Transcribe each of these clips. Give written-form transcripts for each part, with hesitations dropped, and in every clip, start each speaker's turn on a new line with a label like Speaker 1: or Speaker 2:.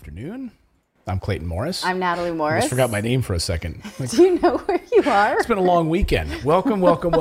Speaker 1: afternoon. I'm Clayton Morris.
Speaker 2: I'm Natalie
Speaker 1: I
Speaker 2: Morris.
Speaker 1: just forgot my name for a second.
Speaker 2: Do you know where you are?
Speaker 1: It's been a long weekend. Welcome.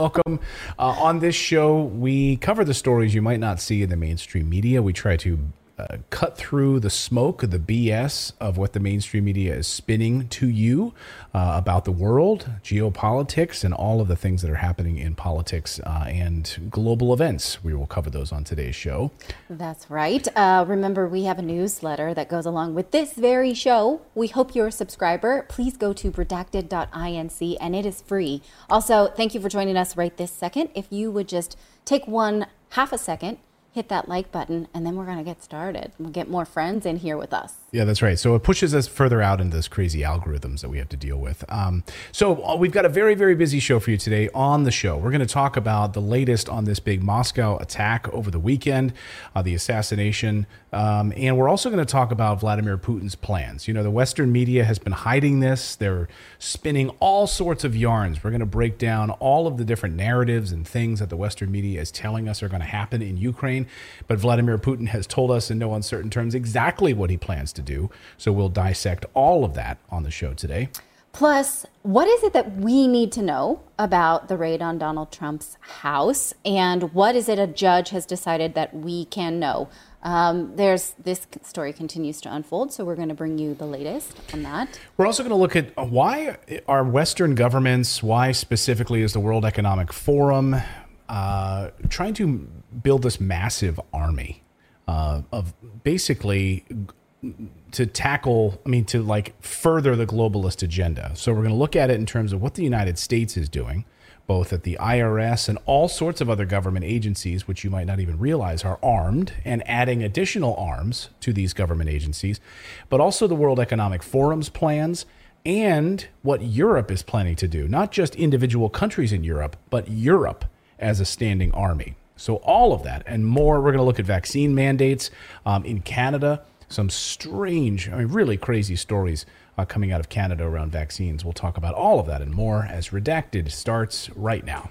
Speaker 1: On this show, we cover the stories you might not see in the mainstream media. We try to cut through the smoke, the BS of what the mainstream media is spinning to you about the world, geopolitics, and all of the things that are happening in politics and global events. We will cover those on today's show.
Speaker 2: That's right. Remember, we have a newsletter that goes along with this very show. We hope you're a subscriber. Please go to redacted.inc, and it is free. Also, thank you for joining us right this second. If you would just take half a second, hit that like button, and then we're going to get started. We'll get more friends in here with us.
Speaker 1: Yeah, that's right. So it pushes us further out into those crazy algorithms that we have to deal with. So we've got a very, very busy show for you today. On the show, we're going to talk about the latest on this big Moscow attack over the weekend, the assassination, and we're also going to talk about Vladimir Putin's plans. You know, the Western media has been hiding this. They're spinning all sorts of yarns. We're going to break down all of the different narratives and things that the Western media is telling us are going to happen in Ukraine. But Vladimir Putin has told us in no uncertain terms exactly what he plans to do. So we'll dissect all of that on the show today.
Speaker 2: Plus, what is it that we need to know about the raid on Donald Trump's house? And what is it a judge has decided that we can know? This story continues to unfold, so we're going to bring you the latest on that.
Speaker 1: We're also going to look at why are Western governments, why specifically is the World Economic Forum trying to build this massive army of basically to further the globalist agenda. So we're going to look at it in terms of what the United States is doing, both at the IRS and all sorts of other government agencies, which you might not even realize are armed, and adding additional arms to these government agencies, but also the World Economic Forum's plans and what Europe is planning to do, not just individual countries in Europe, but Europe as a standing army. So all of that and more. We're going to look at vaccine mandates in Canada. Some strange, really crazy stories coming out of Canada around vaccines. We'll talk about all of that and more as Redacted starts right now.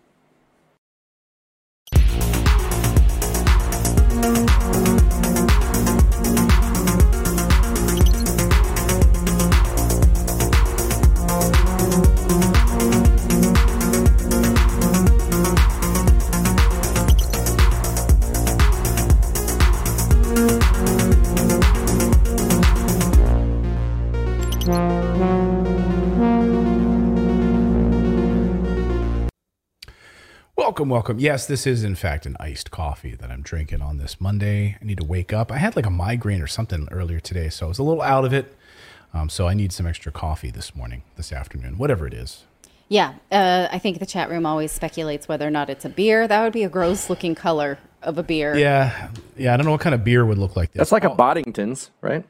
Speaker 1: Welcome. Yes, this is in fact an iced coffee that I'm drinking on this Monday. I need to wake up. I had like a migraine or something earlier today, so I was a little out of it. So I need some extra coffee this afternoon, whatever it is.
Speaker 2: Yeah, I think the chat room always speculates whether or not it's a beer. That would be a gross looking color of a beer.
Speaker 1: Yeah. I don't know what kind of beer would look like this.
Speaker 3: That's like a Boddington's, right?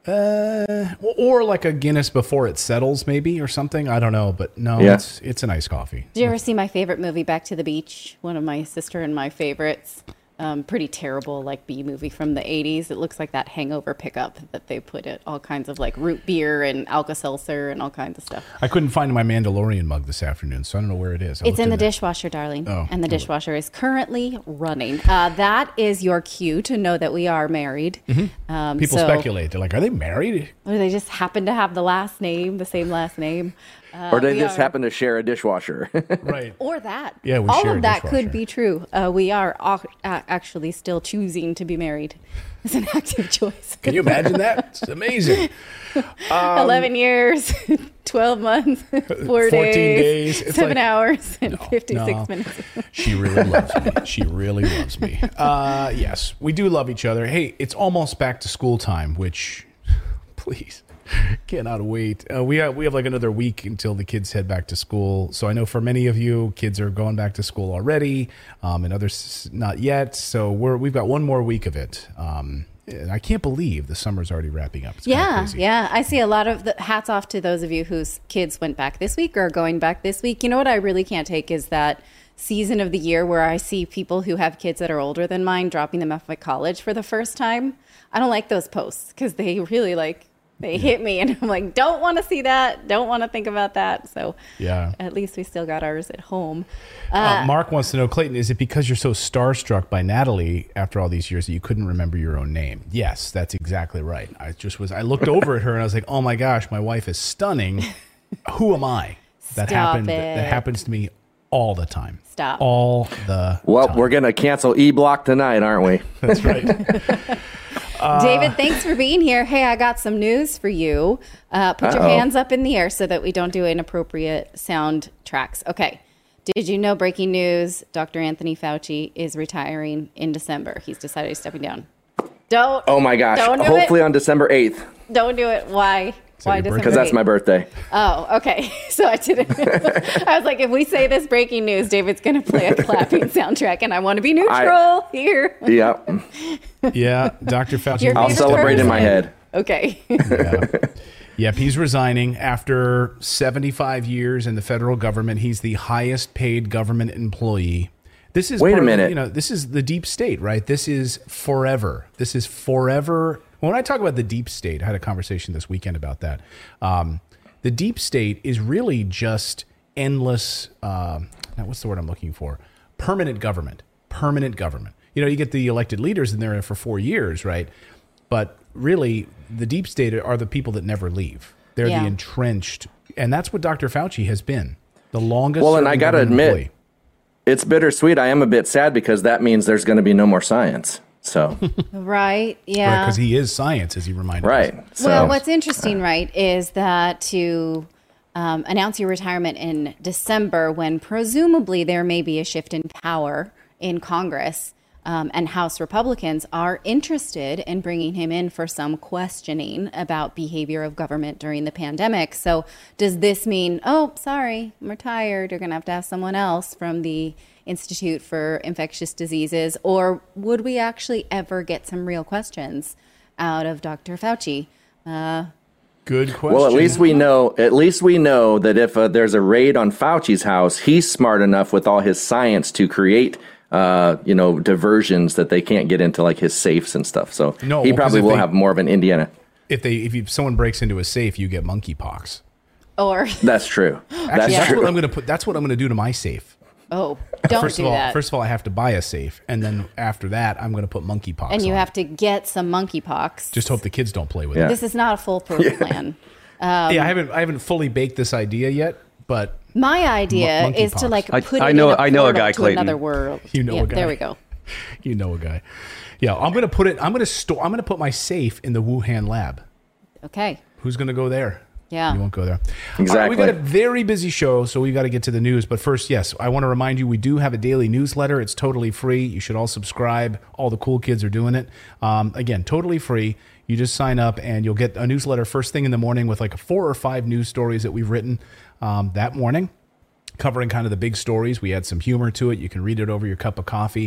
Speaker 1: Or like a Guinness before it settles, maybe, or something. I don't know, but no,
Speaker 3: yeah.
Speaker 1: It's a nice coffee.
Speaker 2: Did you ever see my favorite movie, Back to the Beach? One of my sister and my favorites. Pretty terrible, like B movie from the 80s. It looks like that Hangover pickup that they put it, all kinds of like root beer and Alka-Seltzer and all kinds of stuff.
Speaker 1: I couldn't find my Mandalorian mug this afternoon, so I don't know where it is.
Speaker 2: It's in the dishwasher, darling.
Speaker 1: Oh,
Speaker 2: and the dishwasher is currently running. That is your cue to know that we are married.
Speaker 1: Mm-hmm. People speculate. They're like, are they married?
Speaker 2: Or they just happen to have the same last name.
Speaker 3: Or they just happen to share a dishwasher.
Speaker 1: Right.
Speaker 2: Or that.
Speaker 1: Yeah, we
Speaker 2: all
Speaker 1: share
Speaker 2: of that
Speaker 1: dishwasher.
Speaker 2: could be true. We are actually still choosing to be married. It's an active choice.
Speaker 1: Can you imagine that? It's amazing.
Speaker 2: 11 years, 12 months, 4
Speaker 1: days. It's
Speaker 2: 7
Speaker 1: like,
Speaker 2: hours, and 56 minutes.
Speaker 1: She really loves me. She really loves me. Yes, we do love each other. Hey, it's almost back to school time, which, please, cannot wait. We have like another week until the kids head back to school. So I know for many of you, kids are going back to school already, and others not yet. So we've got one more week of it. And I can't believe the summer's already wrapping up. It's kind of crazy.
Speaker 2: Yeah. I see a lot of hats off to those of you whose kids went back this week or are going back this week. You know what I really can't take is that season of the year where I see people who have kids that are older than mine dropping them off at college for the first time. I don't like those posts because they really They hit me, and I'm like, don't want to see that. Don't want to think about that. So
Speaker 1: Yeah.
Speaker 2: at least we still got ours at home.
Speaker 1: Mark wants to know, Clayton, is it because you're so starstruck by Natalie after all these years that you couldn't remember your own name? Yes, that's exactly right. I looked over at her and I was like, oh my gosh, my wife is stunning. Who am I? That happens to me all the time.
Speaker 2: Stop.
Speaker 1: All the
Speaker 3: Well,
Speaker 1: time.
Speaker 3: we're going to cancel E-Block tonight, aren't we?
Speaker 1: That's right.
Speaker 2: David, thanks for being here. Hey, I got some news for you. Put your hands up in the air so that we don't do inappropriate sound tracks. Okay. Did you know, breaking news, Dr. Anthony Fauci is retiring in December. He's decided he's stepping down. Don't.
Speaker 3: Oh my gosh.
Speaker 2: Don't do
Speaker 3: Hopefully
Speaker 2: it.
Speaker 3: on December 8th.
Speaker 2: Don't do it. Why? Why
Speaker 1: your
Speaker 2: December?
Speaker 3: Because that's
Speaker 2: 8th?
Speaker 3: my birthday.
Speaker 2: Oh, okay. So I didn't. I was like, if we say this breaking news, David's going to play a clapping soundtrack, and I want to be neutral here.
Speaker 3: Yep.
Speaker 1: Yeah, Dr. Fauci.
Speaker 2: Your
Speaker 3: I'll
Speaker 2: favorite
Speaker 3: celebrate in my
Speaker 2: person?
Speaker 3: head.
Speaker 2: Okay.
Speaker 1: Yep, he's resigning after 75 years in the federal government. He's the highest paid government employee. This is
Speaker 3: Wait a
Speaker 1: part of,
Speaker 3: minute.
Speaker 1: this is the deep state, right? This is forever. This is forever. When I talk about the deep state, I had a conversation this weekend about that. The deep state is really just endless. Now, what's the word I'm looking for? Permanent government. Permanent government. You get the elected leaders, and they're in for 4 years, right? But really, the deep state are the people that never leave. They're
Speaker 2: Yeah.
Speaker 1: the entrenched, and that's what Dr. Fauci has been, the longest.
Speaker 3: Well, and I got to
Speaker 1: serving
Speaker 3: admit,
Speaker 1: employee.
Speaker 3: it's bittersweet. I am a bit sad because that means there's going to be no more science. So,
Speaker 2: Right. Yeah.
Speaker 1: Because he is science, as he reminded us.
Speaker 3: right. So,
Speaker 2: Well, what's interesting, right, is that to announce your retirement in December, when presumably there may be a shift in power in Congress, and House Republicans are interested in bringing him in for some questioning about behavior of government during the pandemic. So does this mean, oh, sorry, I'm retired, you're going to have someone else from the Institute for Infectious Diseases? Or would we actually ever get some real questions out of Dr. Fauci?
Speaker 1: Good question.
Speaker 3: well, at least we know that if there's a raid on Fauci's house, he's smart enough with all his science to create diversions that they can't get into, like his safes and stuff. So
Speaker 1: No,
Speaker 3: he
Speaker 1: well, 'cause
Speaker 3: probably
Speaker 1: if
Speaker 3: will
Speaker 1: they-
Speaker 3: have more of an Indiana.
Speaker 1: If someone breaks into a safe, you get monkeypox.
Speaker 2: Or,
Speaker 3: That's true.
Speaker 1: Actually,
Speaker 3: That's
Speaker 1: that's
Speaker 3: true.
Speaker 1: what I'm going to put. That's what I'm going to do to my safe.
Speaker 2: oh, don't
Speaker 1: First
Speaker 2: do
Speaker 1: of all,
Speaker 2: that.
Speaker 1: I have to buy a safe, and then after that, I'm going to put monkeypox.
Speaker 2: And you
Speaker 1: on.
Speaker 2: have to get some monkeypox.
Speaker 1: Just hope the kids don't play with
Speaker 3: Yeah.
Speaker 1: it.
Speaker 2: This is not a foolproof plan.
Speaker 1: Yeah, I haven't fully baked this idea yet, but
Speaker 2: My idea
Speaker 1: Monkey
Speaker 2: is to
Speaker 1: pox.
Speaker 2: like put
Speaker 4: I
Speaker 2: it
Speaker 4: know-
Speaker 2: in a
Speaker 4: I know a
Speaker 2: portal
Speaker 4: guy,
Speaker 2: to
Speaker 4: Clayton.
Speaker 2: another world.
Speaker 1: You know a guy.
Speaker 2: There we go.
Speaker 1: you know a guy. Yeah, I'm going to put it. I'm going to put my safe in the Wuhan lab.
Speaker 2: Okay.
Speaker 1: Who's going to go there?
Speaker 2: Yeah.
Speaker 1: You won't go there.
Speaker 3: Exactly.
Speaker 1: All right, we got a very busy show, so we've got to get to the news. But first, yes, I want to remind you, we do have a daily newsletter. It's totally free. You should all subscribe. All the cool kids are doing it. Again, totally free. You just sign up, and you'll get a newsletter first thing in the morning with like 4 or 5 news stories that we've written that morning, covering kind of the big stories. We add some humor to it. You can read it over your cup of coffee.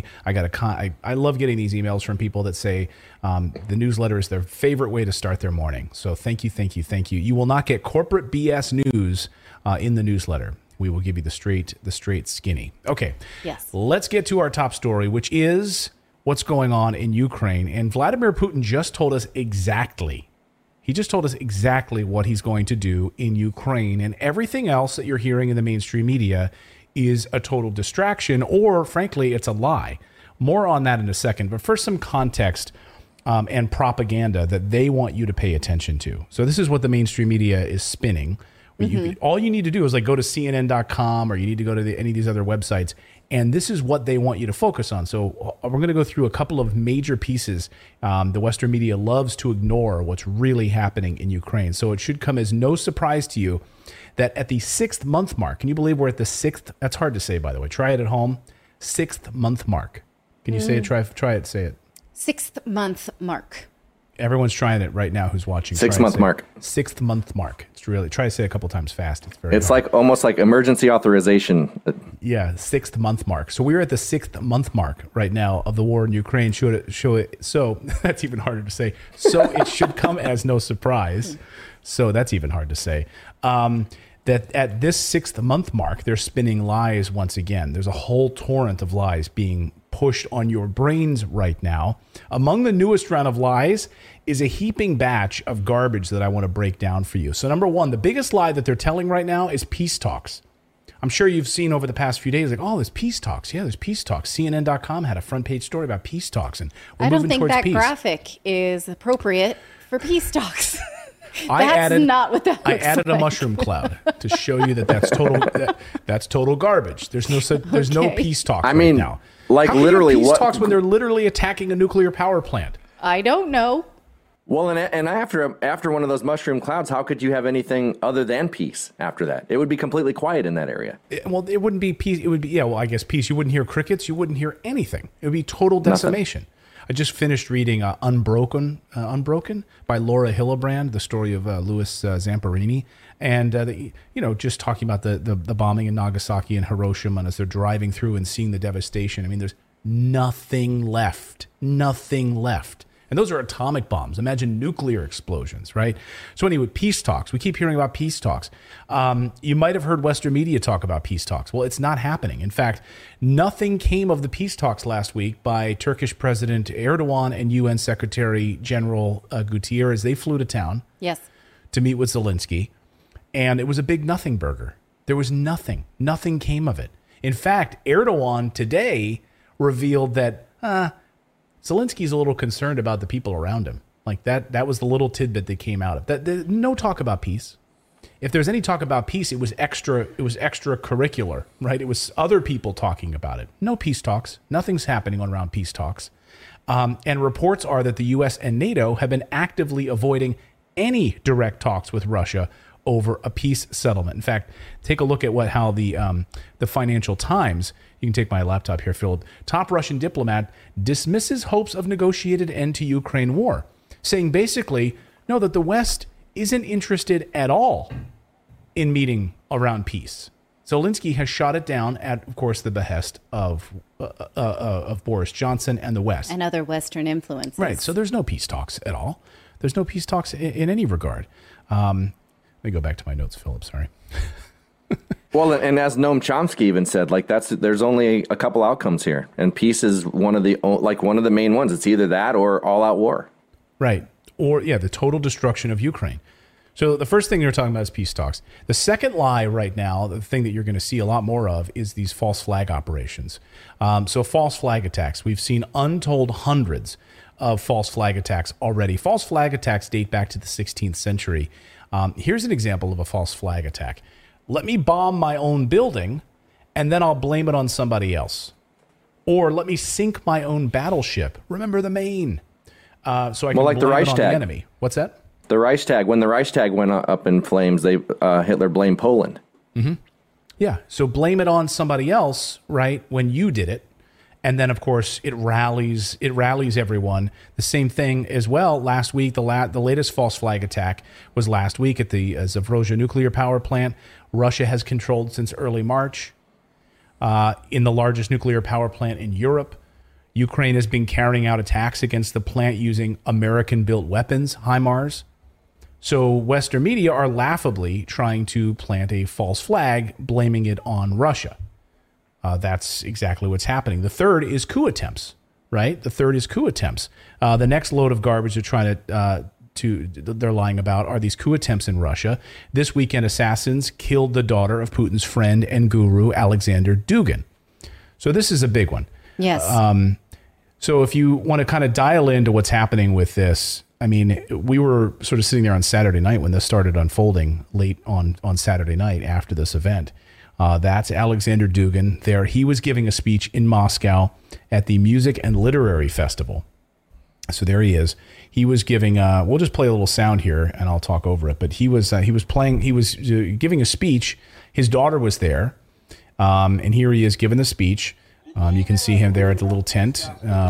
Speaker 1: I love getting these emails from people that say the newsletter is their favorite way to start their morning. So thank you, thank you, thank you. You will not get corporate BS news in the newsletter. We will give you the straight skinny. Okay.
Speaker 2: Yes.
Speaker 1: Let's get to our top story, which is what's going on in Ukraine. And Vladimir Putin just told us exactly. He just told us exactly what he's going to do in Ukraine, and everything else that you're hearing in the mainstream media is a total distraction, or frankly, it's a lie. More on that in a second. But first, some context and propaganda that they want you to pay attention to. So this is what the mainstream media is spinning. All you need to do is like go to CNN.com, or you need to go to any of these other websites, and this is what they want you to focus on. So we're going to go through a couple of major pieces. The Western media loves to ignore what's really happening in Ukraine. So it should come as no surprise to you that at the 6th month mark, can you believe we're at the 6th? That's hard to say, by the way. Try it at home. 6th month mark. Can you say it? Try it. Say it.
Speaker 2: 6th month mark.
Speaker 1: Everyone's trying it right now who's watching.
Speaker 3: 6
Speaker 1: Try
Speaker 3: month
Speaker 1: it.
Speaker 3: mark.
Speaker 1: 6th month mark. It's really, try to say it a couple times fast. It's very
Speaker 3: It's
Speaker 1: hard.
Speaker 3: like almost like emergency authorization.
Speaker 1: Yeah, 6th month mark. So we're at the 6th month mark right now of the war in Ukraine. Show it. So that's even harder to say. So it should come as no surprise. So that's even hard to say. That at this 6th month mark, they're spinning lies once again. There's a whole torrent of lies being pushed on your brains right now. Among the newest round of lies is a heaping batch of garbage that I want to break down for you. So number one, the biggest lie that they're telling right now is peace talks. I'm sure you've seen over the past few days, like, oh, there's peace talks. Yeah, there's peace talks. CNN.com had a front page story about peace talks, and we're
Speaker 2: I don't
Speaker 1: moving
Speaker 2: think
Speaker 1: towards
Speaker 2: that
Speaker 1: peace.
Speaker 2: graphic is appropriate for peace talks.
Speaker 1: Not what that looks
Speaker 2: like.
Speaker 1: I added a mushroom cloud to show you that's total garbage. There's no peace talks right now.
Speaker 3: Like,
Speaker 1: how can
Speaker 3: literally,
Speaker 1: you have peace
Speaker 3: what
Speaker 1: talks when they're literally attacking a nuclear power plant?
Speaker 2: I don't know.
Speaker 3: Well, and after one of those mushroom clouds, how could you have anything other than peace after that? It would be completely quiet in that area.
Speaker 1: It wouldn't be peace. It would be, I guess peace. You wouldn't hear crickets. You wouldn't hear anything. It would be total decimation. Nothing. I just finished reading Unbroken by Laura Hillebrand, the story of Louis Zamperini, and just talking about the bombing in Nagasaki and Hiroshima, and as they're driving through and seeing the devastation. I mean, there's nothing left. And those are atomic bombs. Imagine nuclear explosions, right? So anyway, peace talks. We keep hearing about peace talks. You might have heard Western media talk about peace talks. Well, it's not happening. In fact, nothing came of the peace talks last week by Turkish President Erdogan and UN Secretary General Guterres. They flew to town to meet with Zelensky, and it was a big nothing burger. There was nothing. Nothing came of it. In fact, Erdogan today revealed that Zelensky's a little concerned about the people around him. Like that was the little tidbit that came out of that. No talk about peace. If there's any talk about peace, it was extracurricular, right? It was other people talking about it. No peace talks. Nothing's happening around peace talks. And reports are that the U.S. and NATO have been actively avoiding any direct talks with Russia over a peace settlement. In fact, take a look at how the Financial Times, you can take my laptop here, Philip, top Russian diplomat dismisses hopes of negotiated end to Ukraine war, saying basically, no, that the West isn't interested at all in meeting around peace. Zelensky has shot it down at, of course, the behest of Boris Johnson and the West.
Speaker 2: And other Western influences.
Speaker 1: Right, so there's no peace talks at all. There's no peace talks in any regard. Let me go back to my notes, Philip. Sorry.
Speaker 3: Well, and as Noam Chomsky even said, there's only a couple outcomes here, and peace is one of the main ones. It's either that or all-out war.
Speaker 1: Right, or the total destruction of Ukraine. So the first thing you're talking about is peace talks. The second lie right now, the thing that you're going to see a lot more of, is these false flag operations. So false flag attacks. We've seen untold hundreds of false flag attacks already. False flag attacks date back to the 16th century. Here's an example of a false flag attack. Let me bomb my own building, and then I'll blame it on somebody else. Or let me sink my own battleship. Remember the Maine. So I can blame it on the enemy. What's that?
Speaker 3: The Reichstag. When the Reichstag went up in flames, Hitler blamed Poland.
Speaker 1: Mm-hmm. Yeah. So blame it on somebody else, right? When you did it. And then, of course, it rallies everyone. The same thing as well. Last week, the latest false flag attack was last week at the Zaporozhye nuclear power plant. Russia has controlled since early March. In the largest nuclear power plant in Europe, Ukraine has been carrying out attacks against the plant using American-built weapons, HIMARS. So Western media are laughably trying to plant a false flag, blaming it on Russia. That's exactly what's happening. The third is coup attempts, right? The next load of garbage they're trying they're lying about are these coup attempts in Russia. This weekend, assassins killed the daughter of Putin's friend and guru, Alexander Dugin. So this is a big one.
Speaker 2: Yes.
Speaker 1: So if you want to kind of dial into what's happening with this, I mean, we were sort of sitting there on Saturday night when this started unfolding late on Saturday night after this event. That's Alexander Dugin there. He was giving a speech in Moscow at the Music and Literary Festival. So there he is. He was giving, we'll just play a little sound here and I'll talk over it. But he was giving a speech. His daughter was there. And here he is giving the speech. You can see him there at the little tent.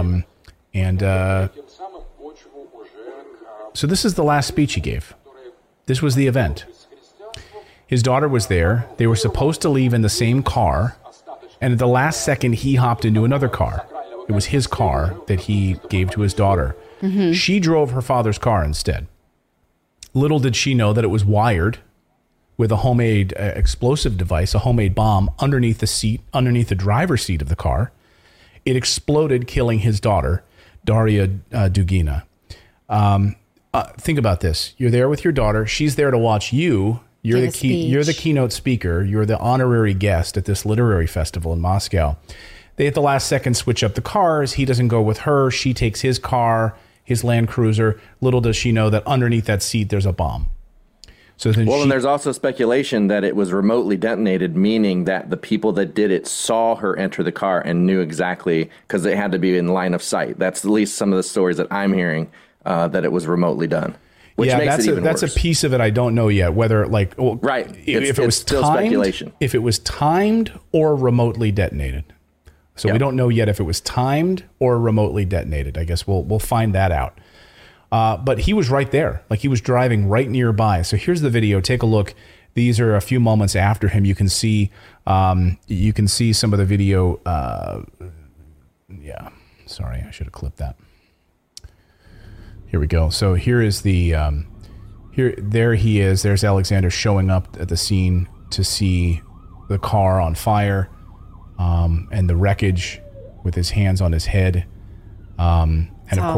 Speaker 1: So this is the last speech he gave. This was the event. His daughter was there. They were supposed to leave in the same car. And at the last second, he hopped into another car. It was his car that he gave to his daughter. Mm-hmm. She drove her father's car instead. Little did she know that it was wired with a homemade explosive device, a homemade bomb, underneath the driver's seat of the car. It exploded, killing his daughter, Daria Dugina. Think about this. You're there with your daughter. She's there to watch you. You're the keynote speaker. You're the honorary guest at this literary festival in Moscow. They, at the last second, switch up the cars. He doesn't go with her. She takes his car, his Land Cruiser. Little does she know that underneath that seat, there's a bomb. So then
Speaker 3: and there's also speculation that it was remotely detonated, meaning that the people that did it saw her enter the car and knew exactly, because they had to be in line of sight. That's at least some of the stories that I'm hearing, that it was remotely done. Which makes it even worse.
Speaker 1: That's a piece of it I don't know yet, whether
Speaker 3: right.
Speaker 1: If it was
Speaker 3: still
Speaker 1: timed,
Speaker 3: speculation.
Speaker 1: If it was timed or remotely detonated. So we don't know yet if it was timed or remotely detonated. I guess we'll find that out. But he was right there. Like, he was driving right nearby. So here's the video. Take a look. These are a few moments after him. You can see some of the video. Sorry, I should have clipped that. Here we go. So here is there he is. There's Alexander showing up at the scene to see the car on fire, and the wreckage with his hands on his head. And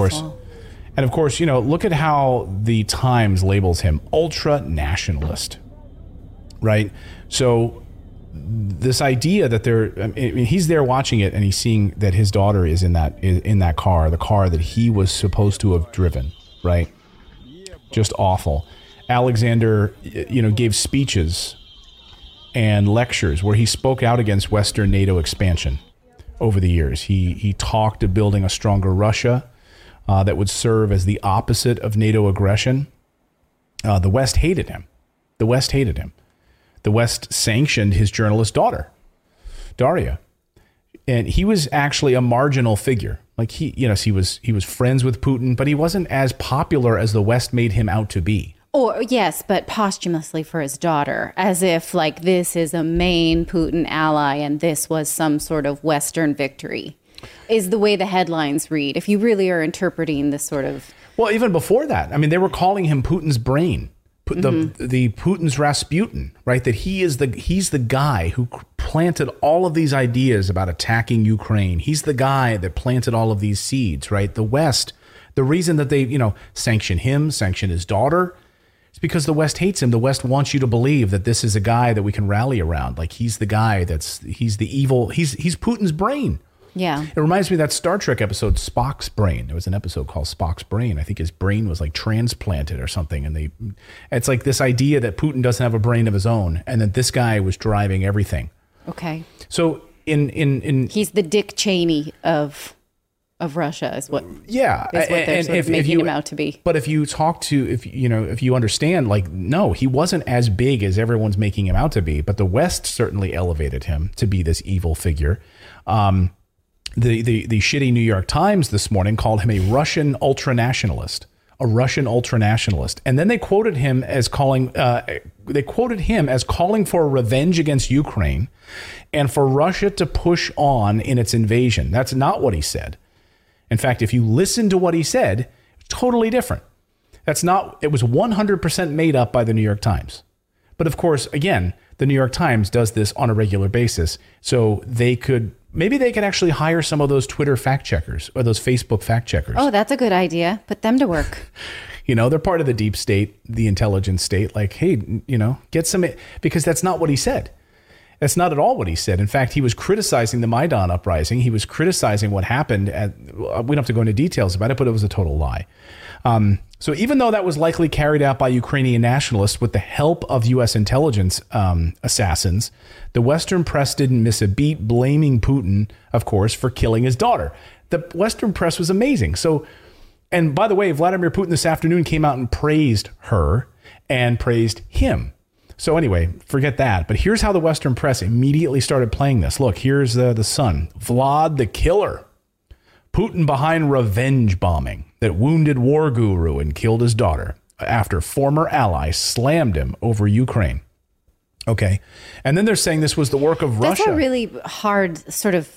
Speaker 1: of course, look at how the Times labels him ultra nationalist, right? So this idea that he's there watching it, and he's seeing that his daughter is in that car, the car that he was supposed to have driven, right? Just awful. Alexander, gave speeches and lectures where he spoke out against Western NATO expansion over the years. He talked of building a stronger Russia that would serve as the opposite of NATO aggression. The West hated him. The West sanctioned his journalist daughter, Daria, and he was actually a marginal figure. Like, he was friends with Putin, but he wasn't as popular as the West made him out to be.
Speaker 2: Or yes, but posthumously for his daughter, as if like this is a main Putin ally and this was some sort of Western victory, is the way the headlines read. If you really are interpreting this sort of...
Speaker 1: Well, even before that, I mean, they were calling him Putin's brain. The Putin's Rasputin, right? That he's the guy who planted all of these ideas about attacking Ukraine. He's the guy that planted all of these seeds, right? The West, the reason that they, sanction him, sanction his daughter, is because the West hates him. The West wants you to believe that this is a guy that we can rally around. Like, he's the guy he's the evil, he's Putin's brain.
Speaker 2: Yeah.
Speaker 1: It reminds me of that Star Trek episode, Spock's Brain. There was an episode called Spock's Brain. I think his brain was like transplanted or something. And it's like this idea that Putin doesn't have a brain of his own and that this guy was driving everything.
Speaker 2: Okay.
Speaker 1: So in
Speaker 2: he's the Dick Cheney of Russia is what they're sort of making him out to be.
Speaker 1: But if you talk to, if you understand, like, no, he wasn't as big as everyone's making him out to be, but the West certainly elevated him to be this evil figure. The shitty New York Times this morning called him a Russian ultranationalist, and then they quoted him as calling for revenge against Ukraine and for Russia to push on in its invasion. That's not what he said. In fact, if you listen to what he said, totally different. It was 100% made up by the New York Times. But of course, again, the New York Times does this on a regular basis, so maybe they could actually hire some of those Twitter fact checkers or those Facebook fact checkers.
Speaker 2: Oh, that's a good idea. Put them to work.
Speaker 1: They're part of the deep state, the intelligence state. Like, hey, get some, because that's not what he said. That's not at all what he said. In fact, he was criticizing the Maidan uprising. He was criticizing what happened. We don't have to go into details about it, but it was a total lie. So even though that was likely carried out by Ukrainian nationalists with the help of U.S. intelligence assassins, the Western press didn't miss a beat blaming Putin, of course, for killing his daughter. The Western press was amazing. So, and by the way, Vladimir Putin this afternoon came out and praised her and praised him. So anyway, forget that. But here's how the Western press immediately started playing this. Look, here's the Sun. Vlad the killer. Putin behind revenge bombing that wounded war guru and killed his daughter after former ally slammed him over Ukraine. Okay. And then they're saying this was the work of Russia.
Speaker 2: That's a really hard sort of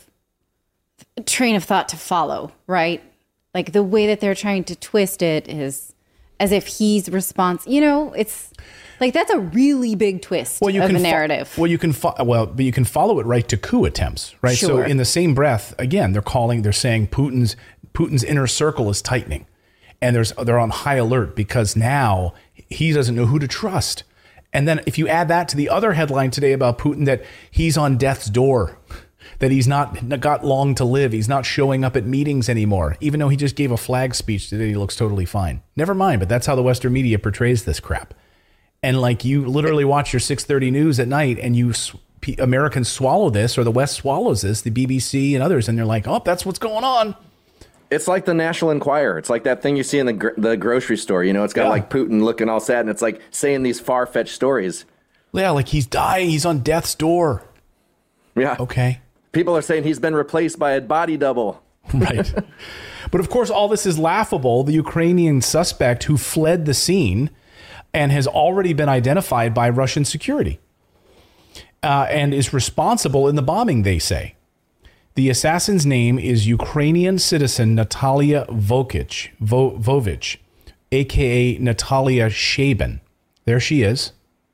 Speaker 2: train of thought to follow, right? Like, the way that they're trying to twist it is as if he's responsible. It's like that's a really big twist of the narrative.
Speaker 1: But you can follow it right to coup attempts, right?
Speaker 2: Sure.
Speaker 1: So in the same breath, again, they're saying Putin's inner circle is tightening, and they're on high alert because now he doesn't know who to trust. And then if you add that to the other headline today about Putin, that he's on death's door, that he's not got long to live. He's not showing up at meetings anymore, even though he just gave a flag speech today. He looks totally fine. Never mind, but that's how the Western media portrays this crap. And like you literally watch your 6:30 news at night and Americans swallow this, or the West swallows this, the BBC and others, and they're like, oh, that's what's going on.
Speaker 3: It's like the National Enquirer. It's like that thing you see in the grocery store. It's got like Putin looking all sad, and it's like saying these far-fetched stories.
Speaker 1: Yeah, like he's dying. He's on death's door.
Speaker 3: Yeah.
Speaker 1: Okay.
Speaker 3: People are saying he's been replaced by a body double.
Speaker 1: Right. But of course, all this is laughable. The Ukrainian suspect who fled the scene and has already been identified by Russian security and is responsible in the bombing, they say. The assassin's name is Ukrainian citizen Natalia Vovich, a.k.a. Natalia Shaban. There she is.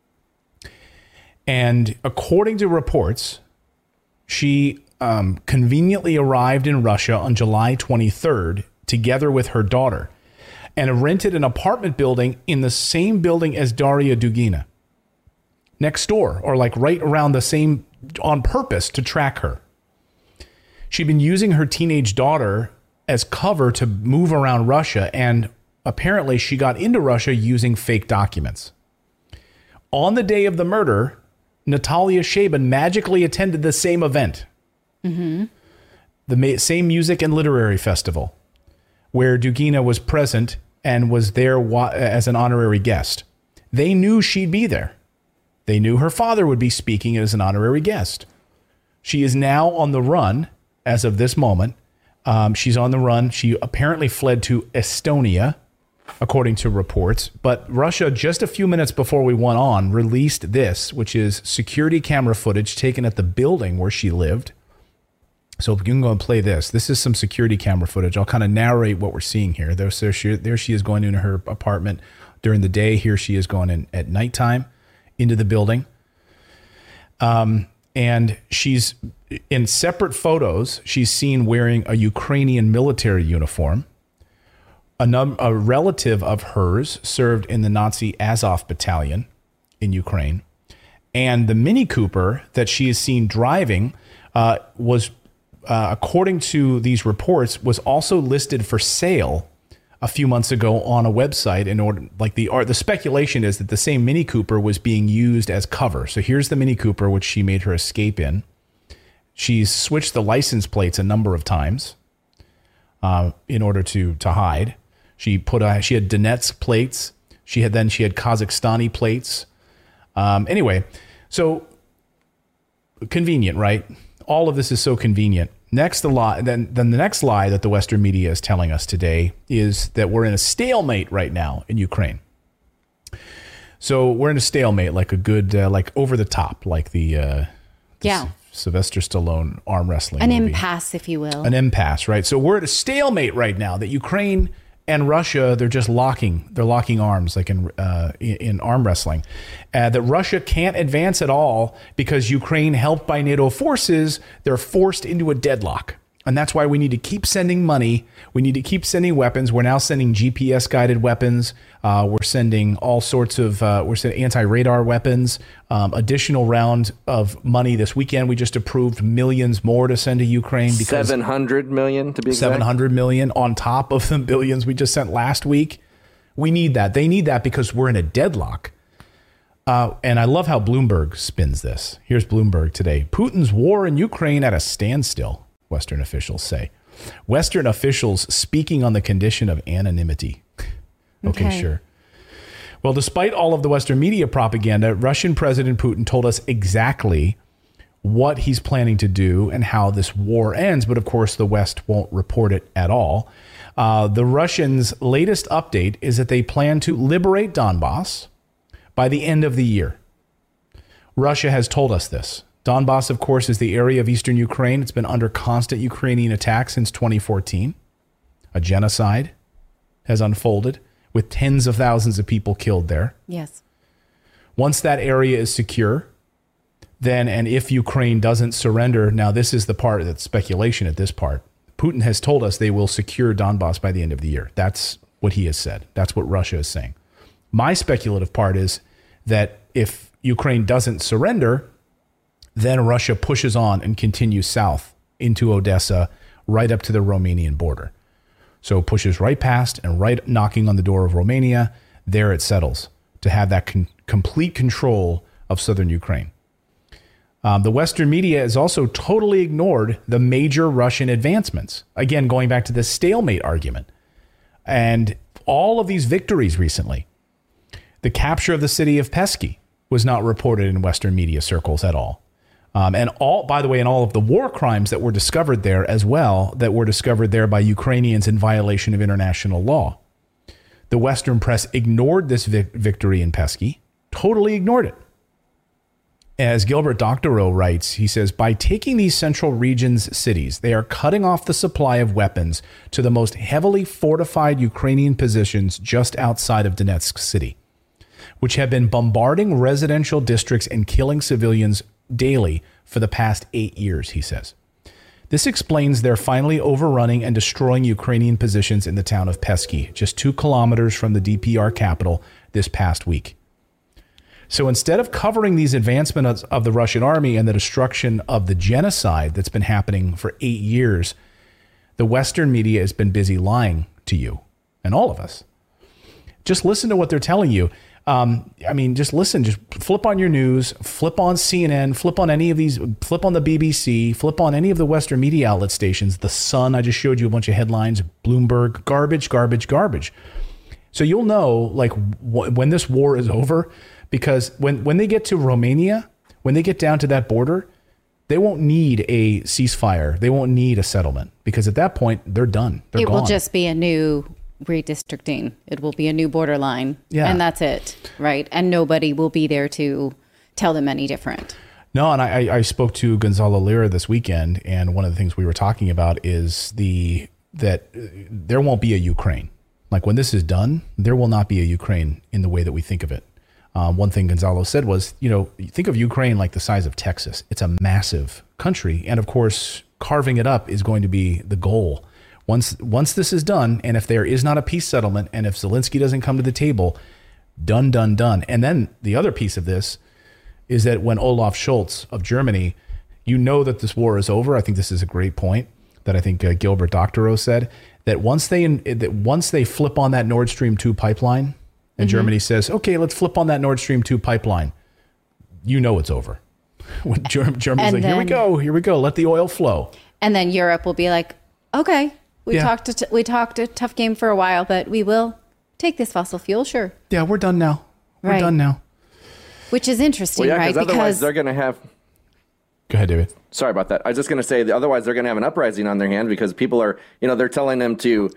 Speaker 1: And according to reports, she conveniently arrived in Russia on July 23rd, together with her daughter, and rented an apartment building in the same building as Daria Dugina. Next door, or like right around the same, on purpose to track her. She'd been using her teenage daughter as cover to move around Russia, and apparently she got into Russia using fake documents. On the day of the murder, Natalia Shaban magically attended the same event. Mm-hmm. The same music and literary festival, where Dugina was present and was there as an honorary guest. They knew she'd be there. They knew her father would be speaking as an honorary guest. She is now on the run as of this moment. She's on the run. She apparently fled to Estonia, according to reports. But Russia, just a few minutes before we went on, released this, which is security camera footage taken at the building where she lived. So you can go and play this. This is some security camera footage. I'll kind of narrate what we're seeing here. There she is going into her apartment during the day. Here she is going in at nighttime into the building. And she's in separate photos. She's seen wearing a Ukrainian military uniform. A relative of hers served in the Nazi Azov battalion in Ukraine. And the Mini Cooper that she is seen driving was, according to these reports, was also listed for sale a few months ago on a website. In order, like the speculation is that the same Mini Cooper was being used as cover. So here's the Mini Cooper, which she made her escape in. She's switched the license plates a number of times in order to hide. She had Donetsk plates. She had Kazakhstani plates. Anyway, so convenient, right? All of this is so convenient. Next, then the next lie that the Western media is telling us today is that we're in a stalemate right now in Ukraine. So we're in a stalemate, like a good, like over the top, like the Sylvester Stallone arm wrestling movie.
Speaker 2: Impasse, if you will.
Speaker 1: An impasse, right? So we're at a stalemate right now that Ukraine and Russia, they're just locking arms, like in arm wrestling. That Russia can't advance at all because Ukraine, helped by NATO forces, they're forced into a deadlock. And that's why we need to keep sending money. We need to keep sending weapons. We're now sending GPS-guided weapons. We're sending all sorts of anti-radar weapons. Additional round of money this weekend. We just approved millions more to send to Ukraine. Because
Speaker 3: 700 million to be exact.
Speaker 1: 700 million on top of the billions we just sent last week. We need that. They need that because we're in a deadlock. And I love how Bloomberg spins this. Here's Bloomberg today. Putin's war in Ukraine at a standstill, Western officials say. Western officials speaking on the condition of anonymity. Okay, sure. Well, despite all of the Western media propaganda, Russian President Putin told us exactly what he's planning to do and how this war ends. But of course, the West won't report it at all. The Russians' latest update is that they plan to liberate Donbass by the end of the year. Russia has told us this. Donbass, of course, is the area of eastern Ukraine. It's been under constant Ukrainian attack since 2014. A genocide has unfolded with tens of thousands of people killed there.
Speaker 2: Yes.
Speaker 1: Once that area is secure, then, and if Ukraine doesn't surrender, now this is the part that's speculation at this part. Putin has told us they will secure Donbass by the end of the year. That's what he has said. That's what Russia is saying. My speculative part is that if Ukraine doesn't surrender, then Russia pushes on and continues south into Odessa, right up to the Romanian border. So it pushes right past and right knocking on the door of Romania. There it settles to have that complete control of southern Ukraine. The Western media has also totally ignored the major Russian advancements. Again, going back to the stalemate argument and all of these victories recently. The capture of the city of Pesky was not reported in Western media circles at all. And all, by the way, and all of the war crimes that were discovered there as well, that were discovered there by Ukrainians in violation of international law. The Western press ignored this victory in Pesky, totally ignored it. As Gilbert Doctorow writes, he says, by taking these central regions' cities, they are cutting off the supply of weapons to the most heavily fortified Ukrainian positions just outside of Donetsk city, which have been bombarding residential districts and killing civilians daily for the past 8 years, he says. This explains their finally overrunning and destroying Ukrainian positions in the town of Pesky, just 2 kilometers from the DPR capital, this past week. So instead of covering these advancements of the Russian army and the destruction of the genocide that's been happening for 8 years, the Western media has been busy lying to you and all of us. Just listen to what they're telling you. Just listen, just flip on your news, flip on CNN, flip on any of these, flip on the BBC, flip on any of the Western media outlet stations. The Sun, I just showed you a bunch of headlines, Bloomberg, garbage, garbage, garbage. So you'll know like when this war is over, because when they get to Romania, when they get down to that border, they won't need a ceasefire. They won't need a settlement because at that point they're done. They're gone.
Speaker 2: It will just be a new redistricting. It will be a new borderline.
Speaker 1: Yeah.
Speaker 2: And that's it. Right. And nobody will be there to tell them any different.
Speaker 1: No, and I spoke to Gonzalo Lira this weekend, and one of the things we were talking about is that there won't be a Ukraine. Like when this is done, there will not be a Ukraine in the way that we think of it. One thing Gonzalo said was, think of Ukraine like the size of Texas. It's a massive country. And of course, carving it up is going to be the goal. Once this is done, and if there is not a peace settlement, and if Zelensky doesn't come to the table, done. And then the other piece of this is that when Olaf Scholz of Germany, that this war is over. I think this is a great point that I think Gilbert Doctorow said, that once they flip on that Nord Stream 2 pipeline, and Germany says, okay, let's flip on that Nord Stream 2 pipeline, it's over. When Germany's like, here we go, let the oil flow.
Speaker 2: And then Europe will be like, okay, we talked a tough game for a while, but we will take this fossil fuel, sure.
Speaker 1: Yeah, we're done now. We're done now.
Speaker 2: Which is interesting, right?
Speaker 3: Because otherwise they're going to have...
Speaker 1: Go ahead, David.
Speaker 3: Sorry about that. I was just going to say, otherwise they're going to have an uprising on their hands because people are, they're telling them to...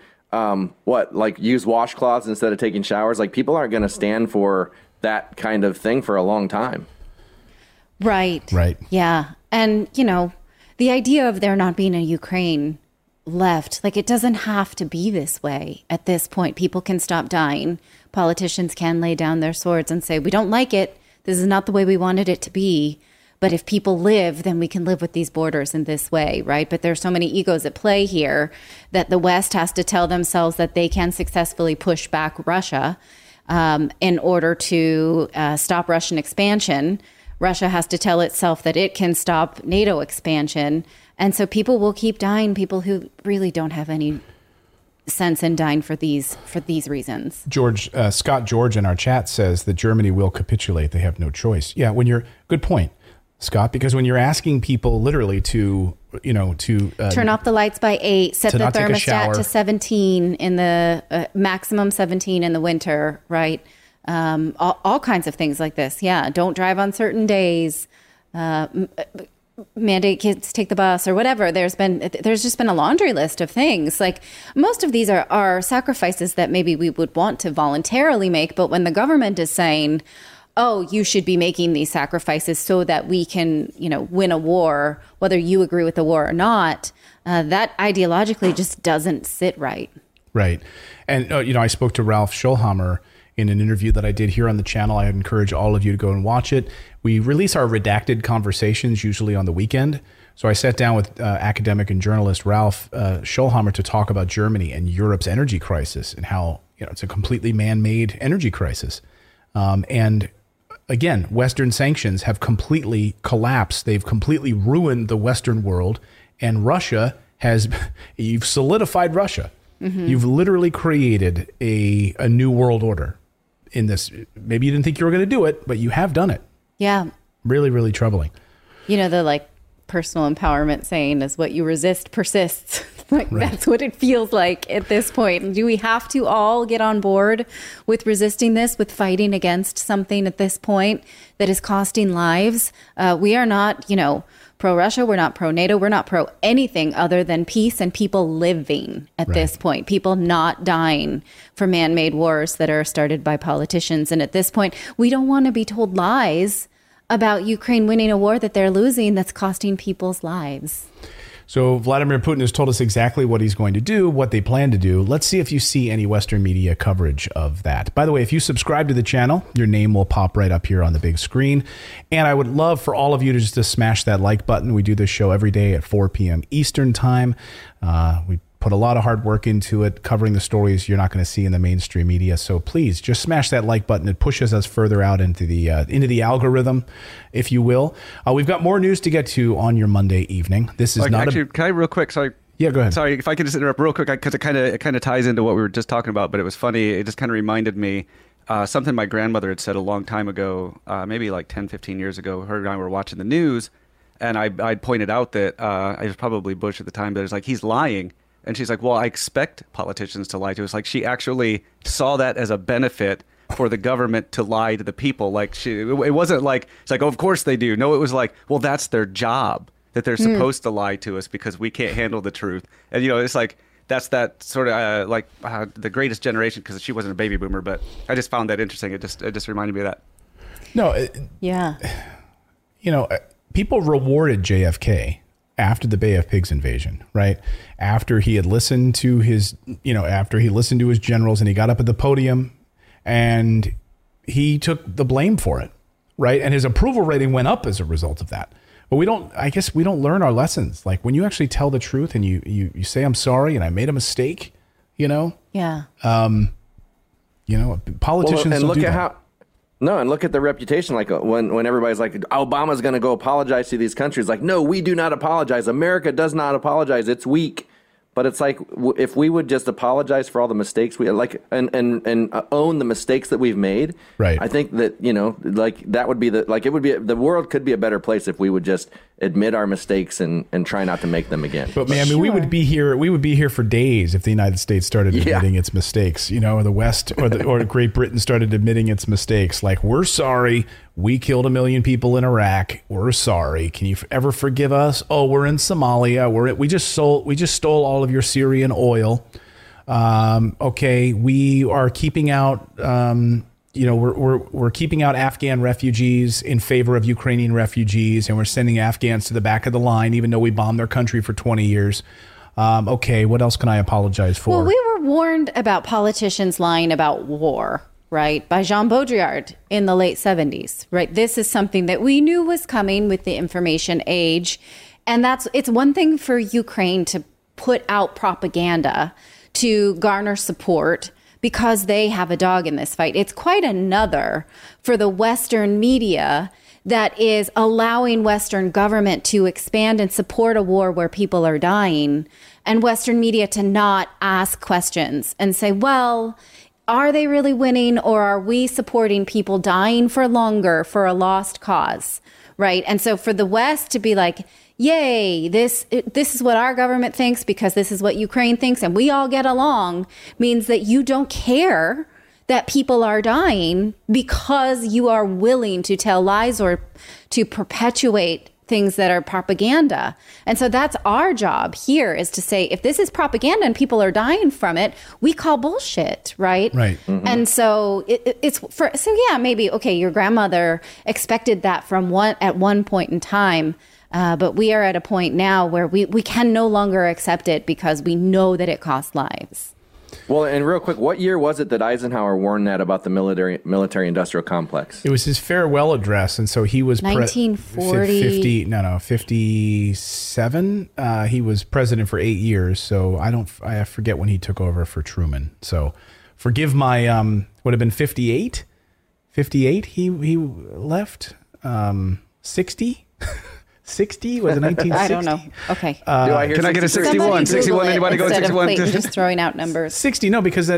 Speaker 3: use washcloths instead of taking showers. Like people aren't going to stand for that kind of thing for a long time.
Speaker 2: Right. Yeah. And, the idea of there not being a Ukraine left, like it doesn't have to be this way at this point. People can stop dying. Politicians can lay down their swords and say, we don't like it. This is not the way we wanted it to be. But if people live, then we can live with these borders in this way, right? But there's so many egos at play here that the West has to tell themselves that they can successfully push back Russia in order to stop Russian expansion. Russia has to tell itself that it can stop NATO expansion. And so people will keep dying, people who really don't have any sense in dying for these reasons.
Speaker 1: Scott George in our chat says that Germany will capitulate. They have no choice. Yeah, good point, Scott, because when you're asking people literally to
Speaker 2: turn off the lights by 8, set the thermostat to 17 in the maximum 17 in the winter, right? All kinds of things like this. Yeah. Don't drive on certain days, mandate kids take the bus or whatever. There's just been a laundry list of things. Like most of these are sacrifices that maybe we would want to voluntarily make. But when the government is saying, oh, you should be making these sacrifices so that we can, win a war, whether you agree with the war or not, that ideologically just doesn't sit right.
Speaker 1: Right. And, I spoke to Ralph Schulhammer in an interview that I did here on the channel. I encourage all of you to go and watch it. We release our redacted conversations usually on the weekend. So I sat down with academic and journalist Ralph Schulhammer to talk about Germany and Europe's energy crisis and how it's a completely man-made energy crisis. And again, Western sanctions have completely collapsed. They've completely ruined the Western world. And Russia you've solidified Russia. Mm-hmm. You've literally created a new world order in this. Maybe you didn't think you were going to do it, but you have done it.
Speaker 2: Yeah.
Speaker 1: Really, really troubling.
Speaker 2: The personal empowerment saying is what you resist persists. That's what it feels like at this point. Do we have to all get on board with resisting this, with fighting against something at this point that is costing lives? We are not, pro-Russia. We're not pro-NATO. We're not pro anything other than peace and people living at this point. People not dying for man-made wars that are started by politicians. And at this point, we don't want to be told lies about Ukraine winning a war that they're losing that's costing people's lives.
Speaker 1: So Vladimir Putin has told us exactly what he's going to do, what they plan to do. Let's see if you see any Western media coverage of that. By the way, if you subscribe to the channel, your name will pop right up here on the big screen. And I would love for all of you to just to smash that like button. We do this show every day at 4 p.m. Eastern time. We put a lot of hard work into it, covering the stories you're not going to see in the mainstream media. So please just smash that like button. It pushes us further out into the algorithm, if you will. We've got more news to get to on your Monday evening. This is
Speaker 4: can I real quick? Sorry.
Speaker 1: Yeah, go ahead.
Speaker 4: Sorry, if I could just interrupt real quick, because it kind of ties into what we were just talking about. But it was funny. It just kind of reminded me something my grandmother had said a long time ago, maybe like 10, 15 years ago. Her and I were watching the news, and I'd pointed out that I was probably Bush at the time, but it's like, he's lying. And she's like, well, I expect politicians to lie to us. Like, she actually saw that as a benefit for the government to lie to the people. Like, it wasn't like, it's like, oh, of course they do. No, it was like, well, that's their job, that they're supposed to lie to us because we can't handle the truth. And, it's like, that's that sort of the greatest generation, because she wasn't a baby boomer. But I just found that interesting. It just reminded me of that.
Speaker 1: No.
Speaker 2: Yeah.
Speaker 1: People rewarded JFK after the Bay of Pigs invasion, right? After he had listened to his generals and he got up at the podium and he took the blame for it, right? And his approval rating went up as a result of that. But I guess we don't learn our lessons. Like, when you actually tell the truth and you say, I'm sorry and I made a mistake,
Speaker 2: Yeah.
Speaker 1: Politicians don't do that.
Speaker 3: No, and look at the reputation. Like, when everybody's like, Obama's going to go apologize to these countries. Like, no, we do not apologize. America does not apologize. It's weak. But it's like, if we would just apologize for all the mistakes we like and own the mistakes that we've made,
Speaker 1: right?
Speaker 3: I think that that would be the world could be a better place if we would just admit our mistakes and try not to make them again.
Speaker 1: But man, we would be here for days if the United States started admitting its mistakes, or the West or Great Britain started admitting its mistakes. Like, we're sorry, we killed 1 million people in Iraq. We're sorry. Can you ever forgive us? Oh, we're in Somalia. We just stole all of your Syrian oil. Okay, we are keeping out. We're keeping out Afghan refugees in favor of Ukrainian refugees, and we're sending Afghans to the back of the line, even though we bombed their country for 20 years. Okay, what else can I apologize for?
Speaker 2: Well, we were warned about politicians lying about war, right, by Jean Baudrillard in the late 70s, right? This is something that we knew was coming with the information age. And it's one thing for Ukraine to put out propaganda to garner support because they have a dog in this fight. It's quite another for the Western media that is allowing Western government to expand and support a war where people are dying, and Western media to not ask questions and say, well, are they really winning, or are we supporting people dying for longer for a lost cause, right? And so for the West to be like, yay, this is what our government thinks because this is what Ukraine thinks and we all get along, means that you don't care that people are dying because you are willing to tell lies or to perpetuate things that are propaganda. And so that's our job here, is to say, if this is propaganda and people are dying from it, we call bullshit, right?
Speaker 1: Right.
Speaker 2: Mm-hmm. And so maybe, okay, your grandmother expected that at one point in time. But we are at a point now where we can no longer accept it because we know that it costs lives.
Speaker 3: Well, and real quick, what year was it that Eisenhower warned that about the military industrial complex?
Speaker 1: It was his farewell address, and so he was
Speaker 2: 1940.
Speaker 1: 57. He was president for 8 years. So I forget when he took over for Truman. So forgive my would have been 58. 58. He left. 60. 60 was it 1960?
Speaker 2: I don't know. Okay.
Speaker 4: Can I get a 61? 61? Anybody go 61?
Speaker 2: Clayton just throwing out numbers.
Speaker 1: 60. No, because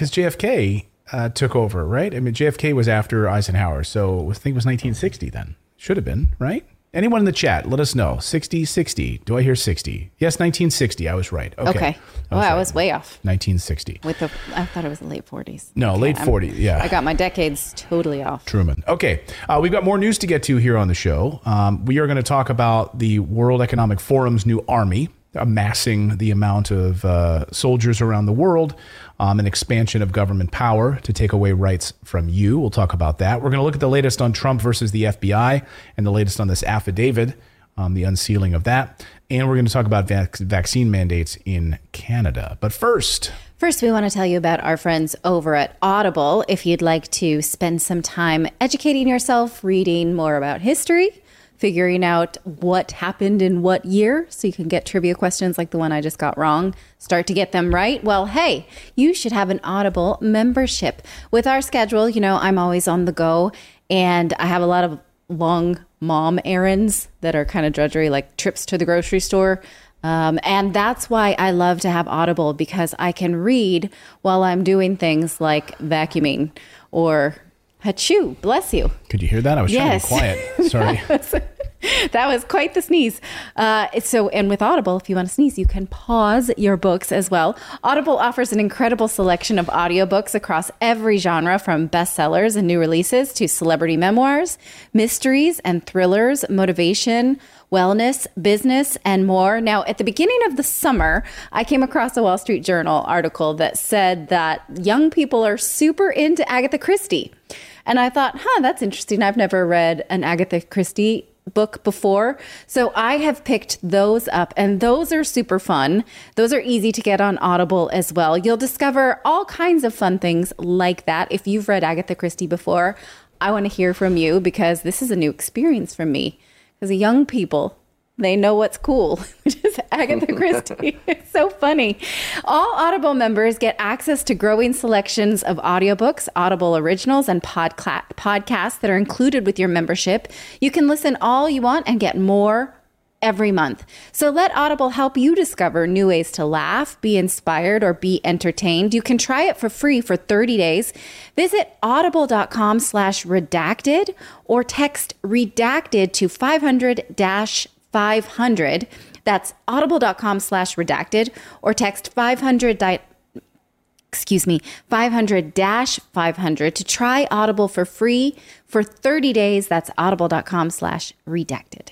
Speaker 1: JFK took over, right? I mean, JFK was after Eisenhower, so I think it was 1960 then. Should have been, right? Anyone in the chat, let us know. 60. Do I hear 60? Yes, 1960. I was right. Okay.
Speaker 2: I was way off.
Speaker 1: 1960.
Speaker 2: I thought it was the late 40s.
Speaker 1: No,
Speaker 2: okay,
Speaker 1: late 40s. Yeah.
Speaker 2: I got my decades totally off.
Speaker 1: Truman. Okay. We've got more news to get to here on the show. We are going to talk about the World Economic Forum's new army, amassing the amount of soldiers around the world, an expansion of government power to take away rights from you. We'll talk about that. We're going to look at the latest on Trump versus the FBI and the latest on this affidavit, the unsealing of that. And we're going to talk about vaccine mandates in Canada. But first,
Speaker 2: we want to tell you about our friends over at Audible. If you'd like to spend some time educating yourself, reading more about history, figuring out what happened in what year so you can get trivia questions like the one I just got wrong, start to get them right. Well, hey, you should have an Audible membership. With our schedule, I'm always on the go, and I have a lot of long mom errands that are kind of drudgery, like trips to the grocery store. And that's why I love to have Audible, because I can read while I'm doing things like vacuuming or Achoo, bless you.
Speaker 1: Could you hear that? I was trying to be quiet. Sorry.
Speaker 2: That was quite the sneeze. And with Audible, if you want to sneeze, you can pause your books as well. Audible offers an incredible selection of audiobooks across every genre, from bestsellers and new releases to celebrity memoirs, mysteries and thrillers, motivation, wellness, business, and more. Now, at the beginning of the summer, I came across a Wall Street Journal article that said that young people are super into Agatha Christie. And I thought, that's interesting. I've never read an Agatha Christie book before. So I have picked those up, and those are super fun. Those are easy to get on Audible as well. You'll discover all kinds of fun things like that. If you've read Agatha Christie before, I want to hear from you, because this is a new experience for me. Because the young people, they know what's cool, which is Agatha Christie. It's so funny. All Audible members get access to growing selections of audiobooks, Audible originals, and podcasts that are included with your membership. You can listen all you want and get more every month. So let Audible help you discover new ways to laugh, be inspired, or be entertained. You can try it for free for 30 days. Visit audible.com/redacted or text redacted to 500-500. That's audible.com/redacted or text 500-500 to try Audible for free for 30 days. That's audible.com/redacted.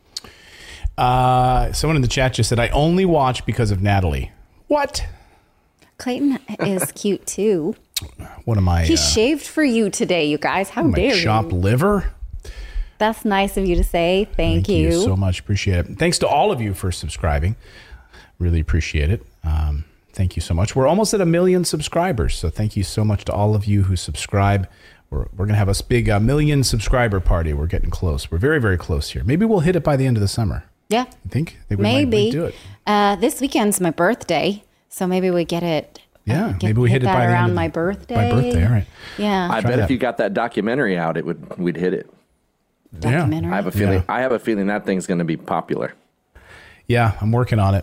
Speaker 1: Someone in the chat just said, I only watch because of Natalie. What?
Speaker 2: Clayton is cute too.
Speaker 1: What am I?
Speaker 2: He shaved for you today, you guys. How dare you?
Speaker 1: Chopped liver?
Speaker 2: That's nice of you to say. Thank you.
Speaker 1: Thank you so much. Appreciate it. Thanks to all of you for subscribing. Really appreciate it. Thank you so much. We're almost at 1 million subscribers. So thank you so much to all of you who subscribe. We're going to have a big 1 million subscriber party. We're getting close. We're very, very close here. Maybe we'll hit it by the end of the summer.
Speaker 2: Yeah.
Speaker 1: I think we
Speaker 2: maybe
Speaker 1: might do it.
Speaker 2: This weekend's my birthday, so maybe we get it.
Speaker 1: Yeah, maybe we hit it by the
Speaker 2: around
Speaker 1: end
Speaker 2: my birthday.
Speaker 1: My birthday, all right.
Speaker 2: Yeah.
Speaker 3: I bet if you got that documentary out, we'd hit it.
Speaker 2: Documentary.
Speaker 3: I have a feeling. I have a feeling that thing's going to be popular.
Speaker 1: Yeah, I'm working on it.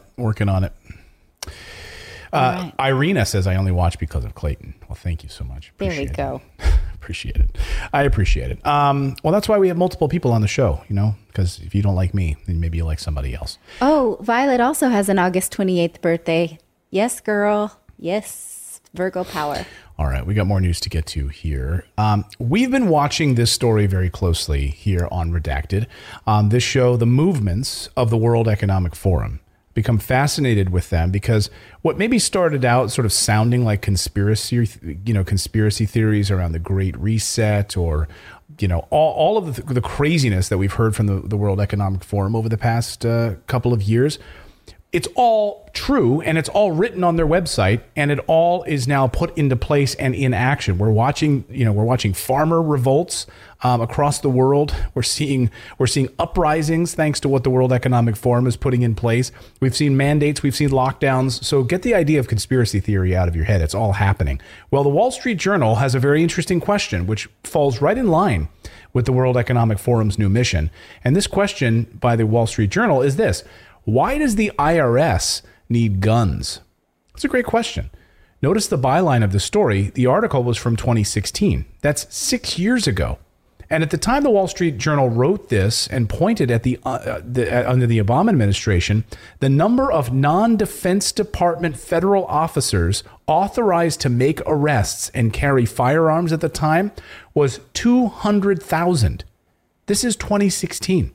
Speaker 1: Right. Irina says I only watch because of Clayton. Well, thank you so much.
Speaker 2: There we go.
Speaker 1: Appreciate it. I appreciate it. Well, that's why we have multiple people on the show, because if you don't like me, then maybe you like somebody else.
Speaker 2: Oh, Violet also has an August 28th birthday. Yes, girl. Yes. Virgo power.
Speaker 1: All right. We got more news to get to here. We've been watching this story very closely here on Redacted. This show, the movements of the World Economic Forum. Become fascinated with them because what maybe started out sort of sounding like conspiracy theories around the Great Reset or, all of the craziness that we've heard from the World Economic Forum over the past couple of years. it's all true, and it's all written on their website, and it all is now put into place and in action. We're watching farmer revolts across the world. We're seeing uprisings thanks to what the World Economic Forum is putting in place. We've seen mandates, we've seen lockdowns. So get the idea of conspiracy theory out of your head. It's all happening. Well, the Wall Street Journal has a very interesting question, which falls right in line with the World Economic Forum's new mission. And this question by the Wall Street Journal is this: why does the IRS need guns? It's a great question. Notice the byline of the story. The article was from 2016. That's 6 years ago. And at the time the Wall Street Journal wrote this and pointed at under the Obama administration, the number of non-Defense Department federal officers authorized to make arrests and carry firearms at the time was 200,000. This is 2016.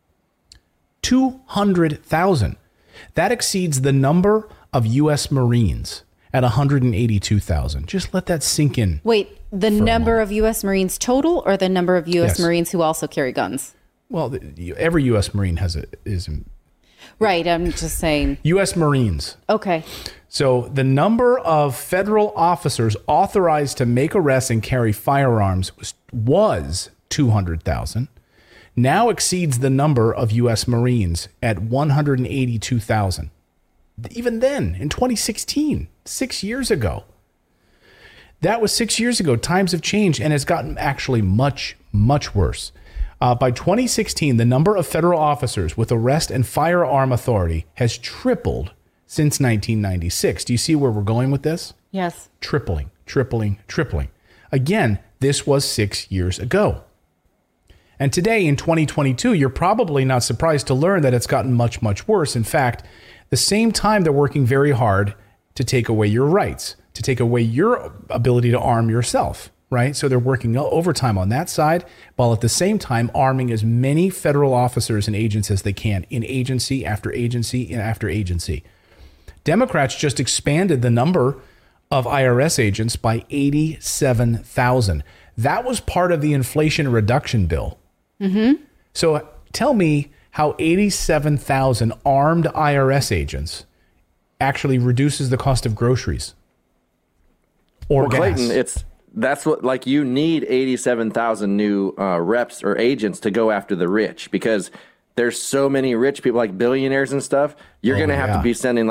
Speaker 1: 200,000. That exceeds the number of U.S. Marines at 182,000. Just let that sink in.
Speaker 2: Wait, the number of U.S. Marines total, or the number of U.S.
Speaker 1: Yes.
Speaker 2: Marines who also carry guns?
Speaker 1: Well, every U.S. Marine is
Speaker 2: Right, I'm just saying.
Speaker 1: U.S. Marines.
Speaker 2: Okay.
Speaker 1: So the number of federal officers authorized to make arrests and carry firearms was 200,000. Now exceeds the number of U.S. Marines at 182,000. Even then, in 2016, 6 years ago. That was 6 years ago. Times have changed, and it's gotten actually much, much worse. By 2016, the number of federal officers with arrest and firearm authority has tripled since 1996. Do you see where we're going with this?
Speaker 2: Yes.
Speaker 1: Tripling. Again, this was 6 years ago. And today in 2022, you're probably not surprised to learn that it's gotten much, much worse. In fact, the same time they're working very hard to take away your rights, to take away your ability to arm yourself, right? So they're working overtime on that side, while at the same time arming as many federal officers and agents as they can in agency after agency and after agency. Democrats just expanded the number of IRS agents by 87,000. That was part of the Inflation Reduction Bill. Mm-hmm. So tell me how 87,000 armed IRS agents actually reduces the cost of groceries or gas.
Speaker 3: Clayton, that's what, like, you need 87,000 new reps or agents to go after the rich, because there's so many rich people, like billionaires and stuff. You're going to have to be sending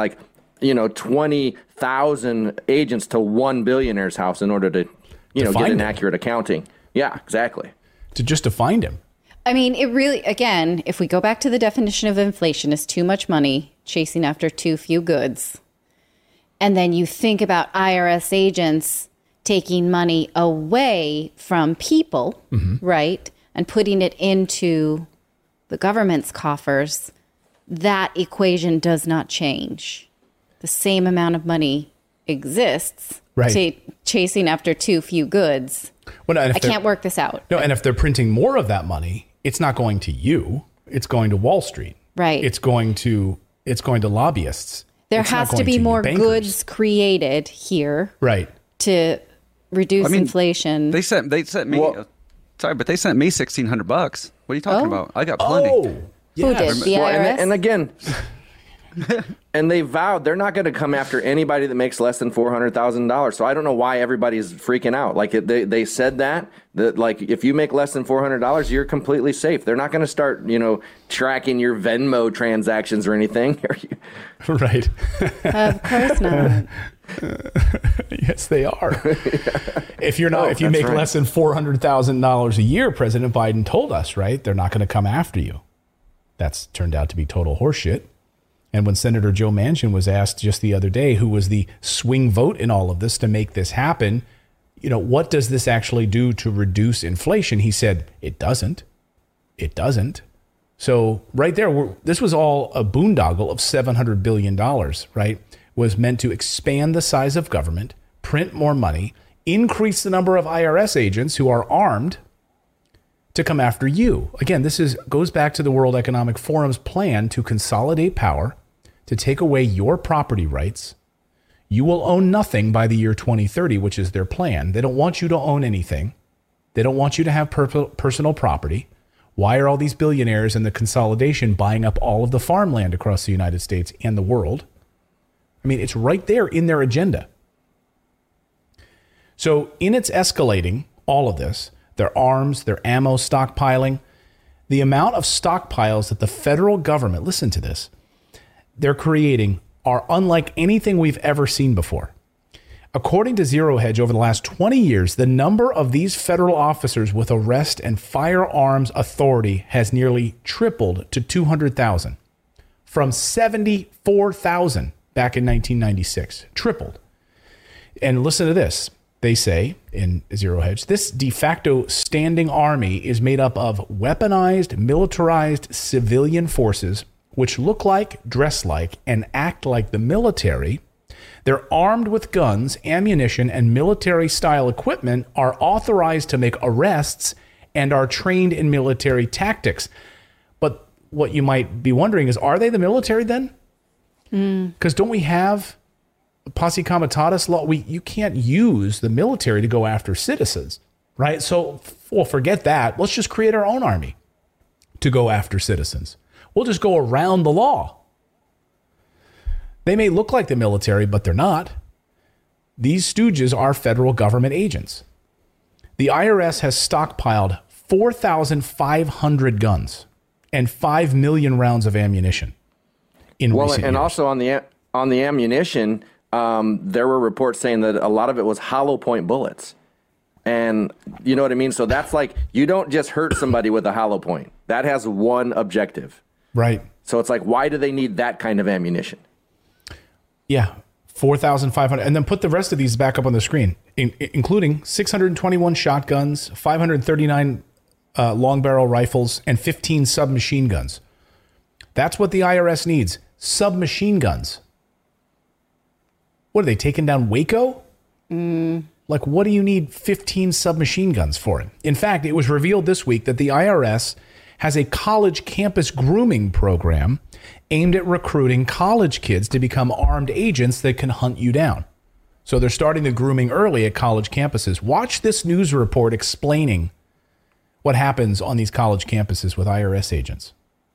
Speaker 3: 20,000 agents to one billionaire's house in order to get an accurate accounting. Yeah, exactly.
Speaker 1: To find him.
Speaker 2: I mean, it really, again, if we go back to the definition of inflation, is too much money chasing after too few goods. And then you think about IRS agents taking money away from people, right, and putting it into the government's coffers. That equation does not change. The same amount of money exists,
Speaker 1: right,
Speaker 2: chasing after too few goods.
Speaker 1: Well,
Speaker 2: I can't work this out.
Speaker 1: No, and if they're printing more of that money, it's not going to you. It's going to Wall Street.
Speaker 2: Right.
Speaker 1: It's going to lobbyists.
Speaker 2: There has to be more goods created here,
Speaker 1: right,
Speaker 2: to reduce inflation.
Speaker 4: They sent me. Sorry, but they sent me $1,600. What are you talking about? I got plenty.
Speaker 1: Oh,
Speaker 2: who did? The IRS?
Speaker 3: And again, and they vowed they're not going to come after anybody that makes less than $400,000. So I don't know why everybody's freaking out. Like, they said that like, if you make less than $400, you're completely safe. They're not going to start, tracking your Venmo transactions or anything.
Speaker 1: Right.
Speaker 2: Of course not.
Speaker 1: Yes, they are. If you make less than $400,000 a year, President Biden told us, right, they're not going to come after you. That's turned out to be total horseshit. And when Senator Joe Manchin was asked just the other day, who was the swing vote in all of this to make this happen, what does this actually do to reduce inflation? He said, it doesn't. It doesn't. So right there, this was all a boondoggle of $700 billion, right? Was meant to expand the size of government, print more money, increase the number of IRS agents who are armed to come after you. Again, this goes back to the World Economic Forum's plan to consolidate power, to take away your property rights. You will own nothing by the year 2030, which is their plan. They don't want you to own anything. They don't want you to have personal property. Why are all these billionaires and the consolidation buying up all of the farmland across the United States and the world? I mean, it's right there in their agenda. So in its escalating, all of this, their arms, their ammo stockpiling, the amount of stockpiles that the federal government, listen to this, they're creating are unlike anything we've ever seen before. According to Zero Hedge, over the last 20 years, the number of these federal officers with arrest and firearms authority has nearly tripled to 200,000 from 74,000 back in 1996. Tripled. And listen to this. They say in Zero Hedge, this de facto standing army is made up of weaponized, militarized civilian forces which look like, dress like, and act like the military. They're armed with guns, ammunition, and military-style equipment, are authorized to make arrests, and are trained in military tactics. But what you might be wondering is, are they the military then? Because don't we have posse comitatus law? You can't use the military to go after citizens, right? So, well, forget that. Let's just create our own army to go after citizens. We'll just go around the law. They may look like the military, but they're not. These stooges are federal government agents. The IRS has stockpiled 4,500 guns and 5 million rounds of ammunition in recent years.
Speaker 3: Also on the ammunition, there were reports saying that a lot of it was hollow point bullets. And you know what I mean? So that's like, you don't just hurt somebody with a hollow point. That has one objective.
Speaker 1: Right.
Speaker 3: So it's like, why do they need that kind of ammunition?
Speaker 1: Yeah, 4,500. And then put the rest of these back up on the screen, including 621 shotguns, 539 long barrel rifles, and 15 submachine guns. That's what the IRS needs. Submachine guns. What are they, taking down Waco? Like, what do you need 15 submachine guns for? In fact, it was revealed this week that the IRS has a college campus grooming program aimed at recruiting college kids to become armed agents that can hunt you down. So they're starting the grooming early at college campuses. Watch this news report explaining what happens on these college campuses with IRS agents.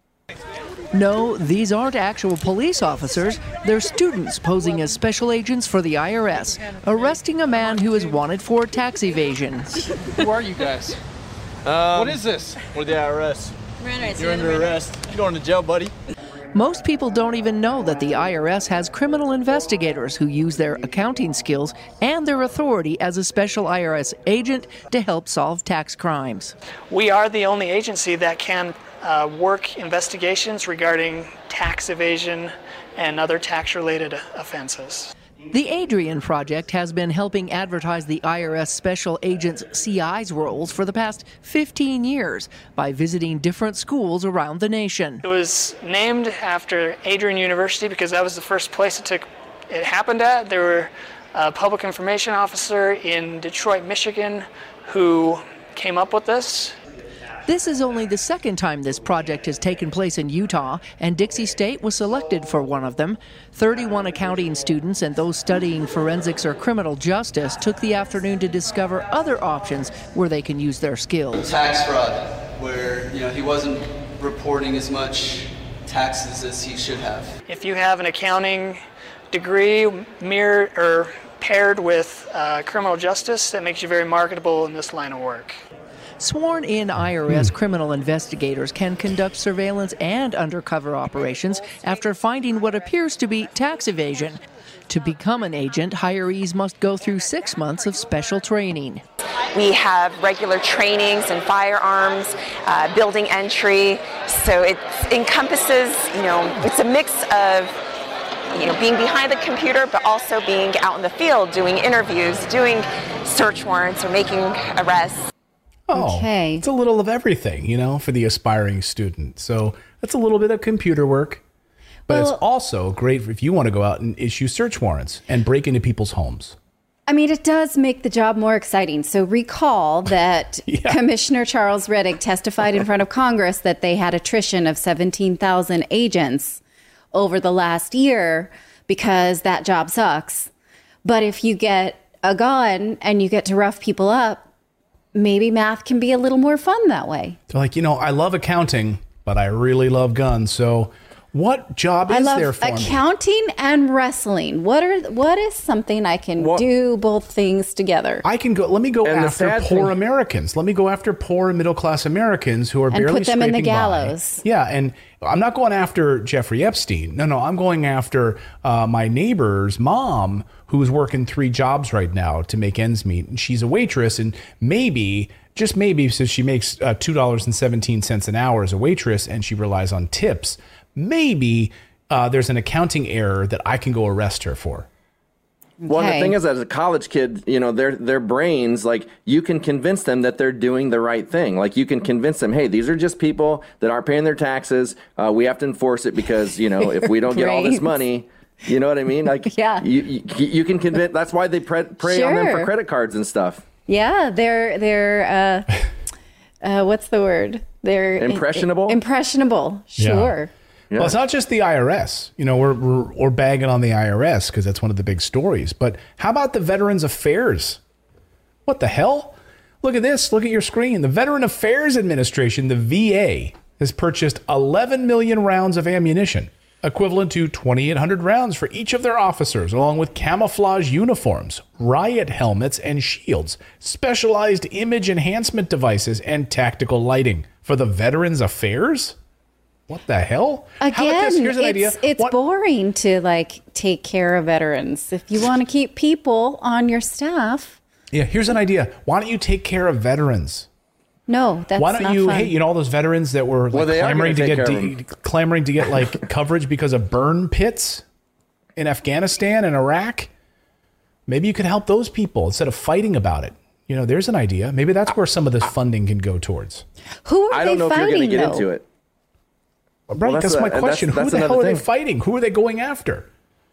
Speaker 5: No, these aren't actual police officers. They're students posing as special agents for the IRS, arresting a man who is wanted for tax evasion.
Speaker 6: Who are you guys? What is this?
Speaker 7: We're the IRS.
Speaker 8: You're under arrest.
Speaker 7: You're going to jail, buddy.
Speaker 5: Most people don't even know that the IRS has criminal investigators who use their accounting skills and their authority as a special IRS agent to help solve tax crimes.
Speaker 6: We are the only agency that can work investigations regarding tax evasion and other tax-related offenses.
Speaker 5: The Adrian Project has been helping advertise the IRS Special Agents CI's roles for the past 15 years by visiting different schools around the nation.
Speaker 6: It was named after Adrian University because that was the first place it happened at. There were a public information officer in Detroit, Michigan, who came up with this.
Speaker 5: This is only the second time this project has taken place in Utah, and Dixie State was selected for one of them. 31 accounting students and those studying forensics or criminal justice took the afternoon to discover other options where they can use their skills.
Speaker 9: Tax fraud, where he wasn't reporting as much taxes as he should have.
Speaker 6: If you have an accounting degree paired with criminal justice, that makes you very marketable in this line of work.
Speaker 5: Sworn-in IRS criminal investigators can conduct surveillance and undercover operations after finding what appears to be tax evasion. To become an agent, hirees must go through 6 months of special training.
Speaker 10: We have regular trainings in firearms, building entry, so it encompasses, it's a mix of being behind the computer, but also being out in the field, doing interviews, doing search warrants, or making arrests.
Speaker 1: Oh, okay. It's a little of everything, for the aspiring student. So that's a little bit of computer work, but it's also great if you want to go out and issue search warrants and break into people's homes.
Speaker 2: I mean, it does make the job more exciting. So recall that Commissioner Charles Rettig testified in front of Congress that they had attrition of 17,000 agents over the last year because that job sucks. But if you get a gun and you get to rough people up, maybe math can be a little more fun that way.
Speaker 1: They're like, I love accounting, but I really love guns. So what job is there for me?
Speaker 2: Accounting and wrestling. What is something I can do both things together?
Speaker 1: Let me go after poor Americans. Let me go after poor and middle class Americans who are barely scraping by.
Speaker 2: And put them in the gallows.
Speaker 1: Yeah, and I'm not going after Jeffrey Epstein. No, I'm going after my neighbor's mom who's working 3 jobs right now to make ends meet. And she's a waitress, and maybe, just maybe, since she makes $2.17 an hour as a waitress and she relies on tips, maybe there's an accounting error that I can go arrest her for.
Speaker 3: Well, the thing is, as a college kid, their brains, like, you can convince them that they're doing the right thing. Like, you can convince them, hey, these are just people that aren't paying their taxes. We have to enforce it because, if we don't get all this money, you know what I mean? Like,
Speaker 2: yeah.
Speaker 3: you can convince. That's why they prey on them for credit cards and stuff.
Speaker 2: Yeah, they're what's the word? They're
Speaker 3: impressionable.
Speaker 2: Impressionable, sure.
Speaker 1: Yeah. Yeah. Well, it's not just the IRS. We're bagging on the IRS because that's one of the big stories. But how about the Veterans Affairs? What the hell? Look at this. Look at your screen. The Veteran Affairs Administration, the VA, has purchased 11 million rounds of ammunition, equivalent to 2,800 rounds for each of their officers, along with camouflage uniforms, riot helmets and shields, specialized image enhancement devices, and tactical lighting for the Veterans Affairs? What the hell?
Speaker 2: Again,
Speaker 1: here's an idea.
Speaker 2: It's boring to take care of veterans. If you want to keep people on your staff.
Speaker 1: Yeah, here's an idea. Why don't you take care of veterans?
Speaker 2: No, that's not fun. Why don't you,
Speaker 1: hey, all those veterans that were clamoring to get coverage because of burn pits in Afghanistan and Iraq? Maybe you could help those people instead of fighting about it. There's an idea. Maybe that's where some of this funding can go towards.
Speaker 2: Who are they fighting,
Speaker 3: I don't know if you're going to get into it.
Speaker 1: Right, that's my question. Who the hell are they fighting? Who are they going after?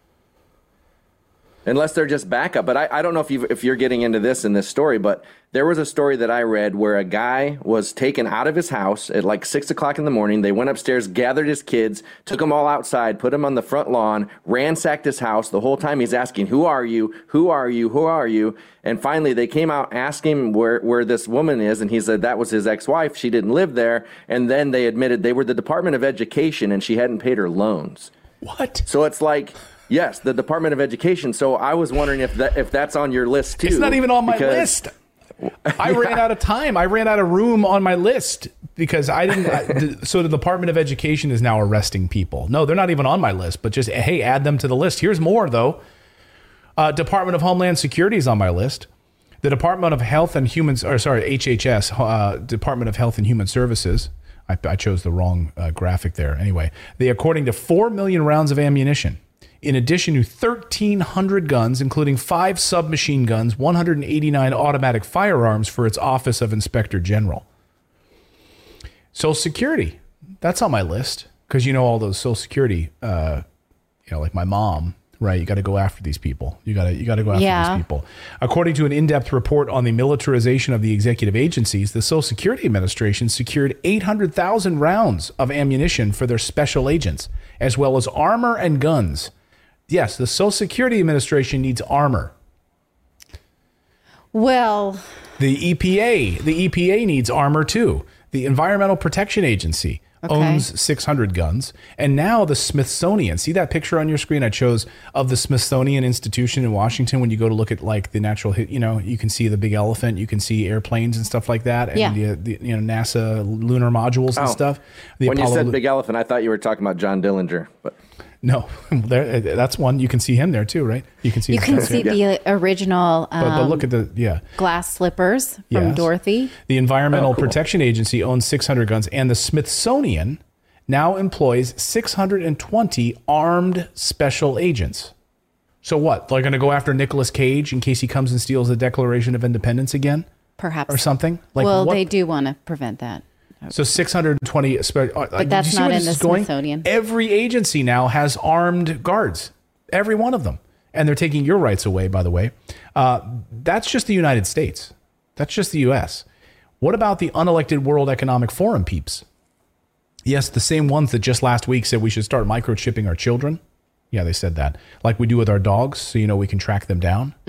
Speaker 3: Unless they're just backup. But I don't know if you're getting into this in this story, but there was a story that I read where a guy was taken out of his house at like 6 o'clock in the morning. They went upstairs, gathered his kids, took them all outside, put them on the front lawn, ransacked his house. The whole time he's asking, who are you? Who are you? Who are you? And finally they came out, asked him where this woman is. And he said that was his ex-wife. She didn't live there. And then they admitted they were the Department of Education and she hadn't paid her loans.
Speaker 1: What?
Speaker 3: So it's like... Yes, the Department of Education. So I was wondering if that's on your list too.
Speaker 1: It's not even on my list. I ran out of time. I ran out of room on my list because I didn't. So the Department of Education is now arresting people. No, they're not even on my list. But just hey, add them to the list. Here's more though. Department of Homeland Security is on my list. The Department of Health and HHS, Department of Health and Human Services. I chose the wrong graphic there. Anyway, according to 4 million rounds of ammunition. In addition to 1,300 guns, including 5 submachine guns, 189 automatic firearms for its Office of Inspector General. Social Security, that's on my list because all those Social Security, like my mom, right? You got to go after these people. You got to go after these people. According to an in-depth report on the militarization of the executive agencies, the Social Security Administration secured 800,000 rounds of ammunition for their special agents, as well as armor and guns. Yes, the Social Security Administration needs armor.
Speaker 2: Well,
Speaker 1: the EPA needs armor too. The Environmental Protection Agency owns 600 guns. And now the Smithsonian, see that picture on your screen I chose of the Smithsonian Institution in Washington when you go to look at the natural, you can see the big elephant, you can see airplanes and stuff like that. And the NASA lunar modules and stuff.
Speaker 3: When you said big elephant, I thought you were talking about John Dillinger, but...
Speaker 1: No, that's one. You can see him there too, right? You can see
Speaker 2: the original
Speaker 1: but look at the
Speaker 2: glass slippers from Dorothy.
Speaker 1: The Environmental Protection Agency owns 600 guns, and the Smithsonian now employs 620 armed special agents. So what? They're going to go after Nicolas Cage in case he comes and steals the Declaration of Independence again?
Speaker 2: Perhaps.
Speaker 1: Or something?
Speaker 2: They do want to prevent that.
Speaker 1: So 620,
Speaker 2: but that's not in the Smithsonian.
Speaker 1: Every agency now has armed guards, every one of them, and they're taking your rights away. By the way, that's just the United States. That's just the U.S. What about the unelected World Economic Forum peeps? Yes, the same ones that just last week said we should start microchipping our children. Yeah, they said that, like we do with our dogs, so we can track them down. Mm-hmm.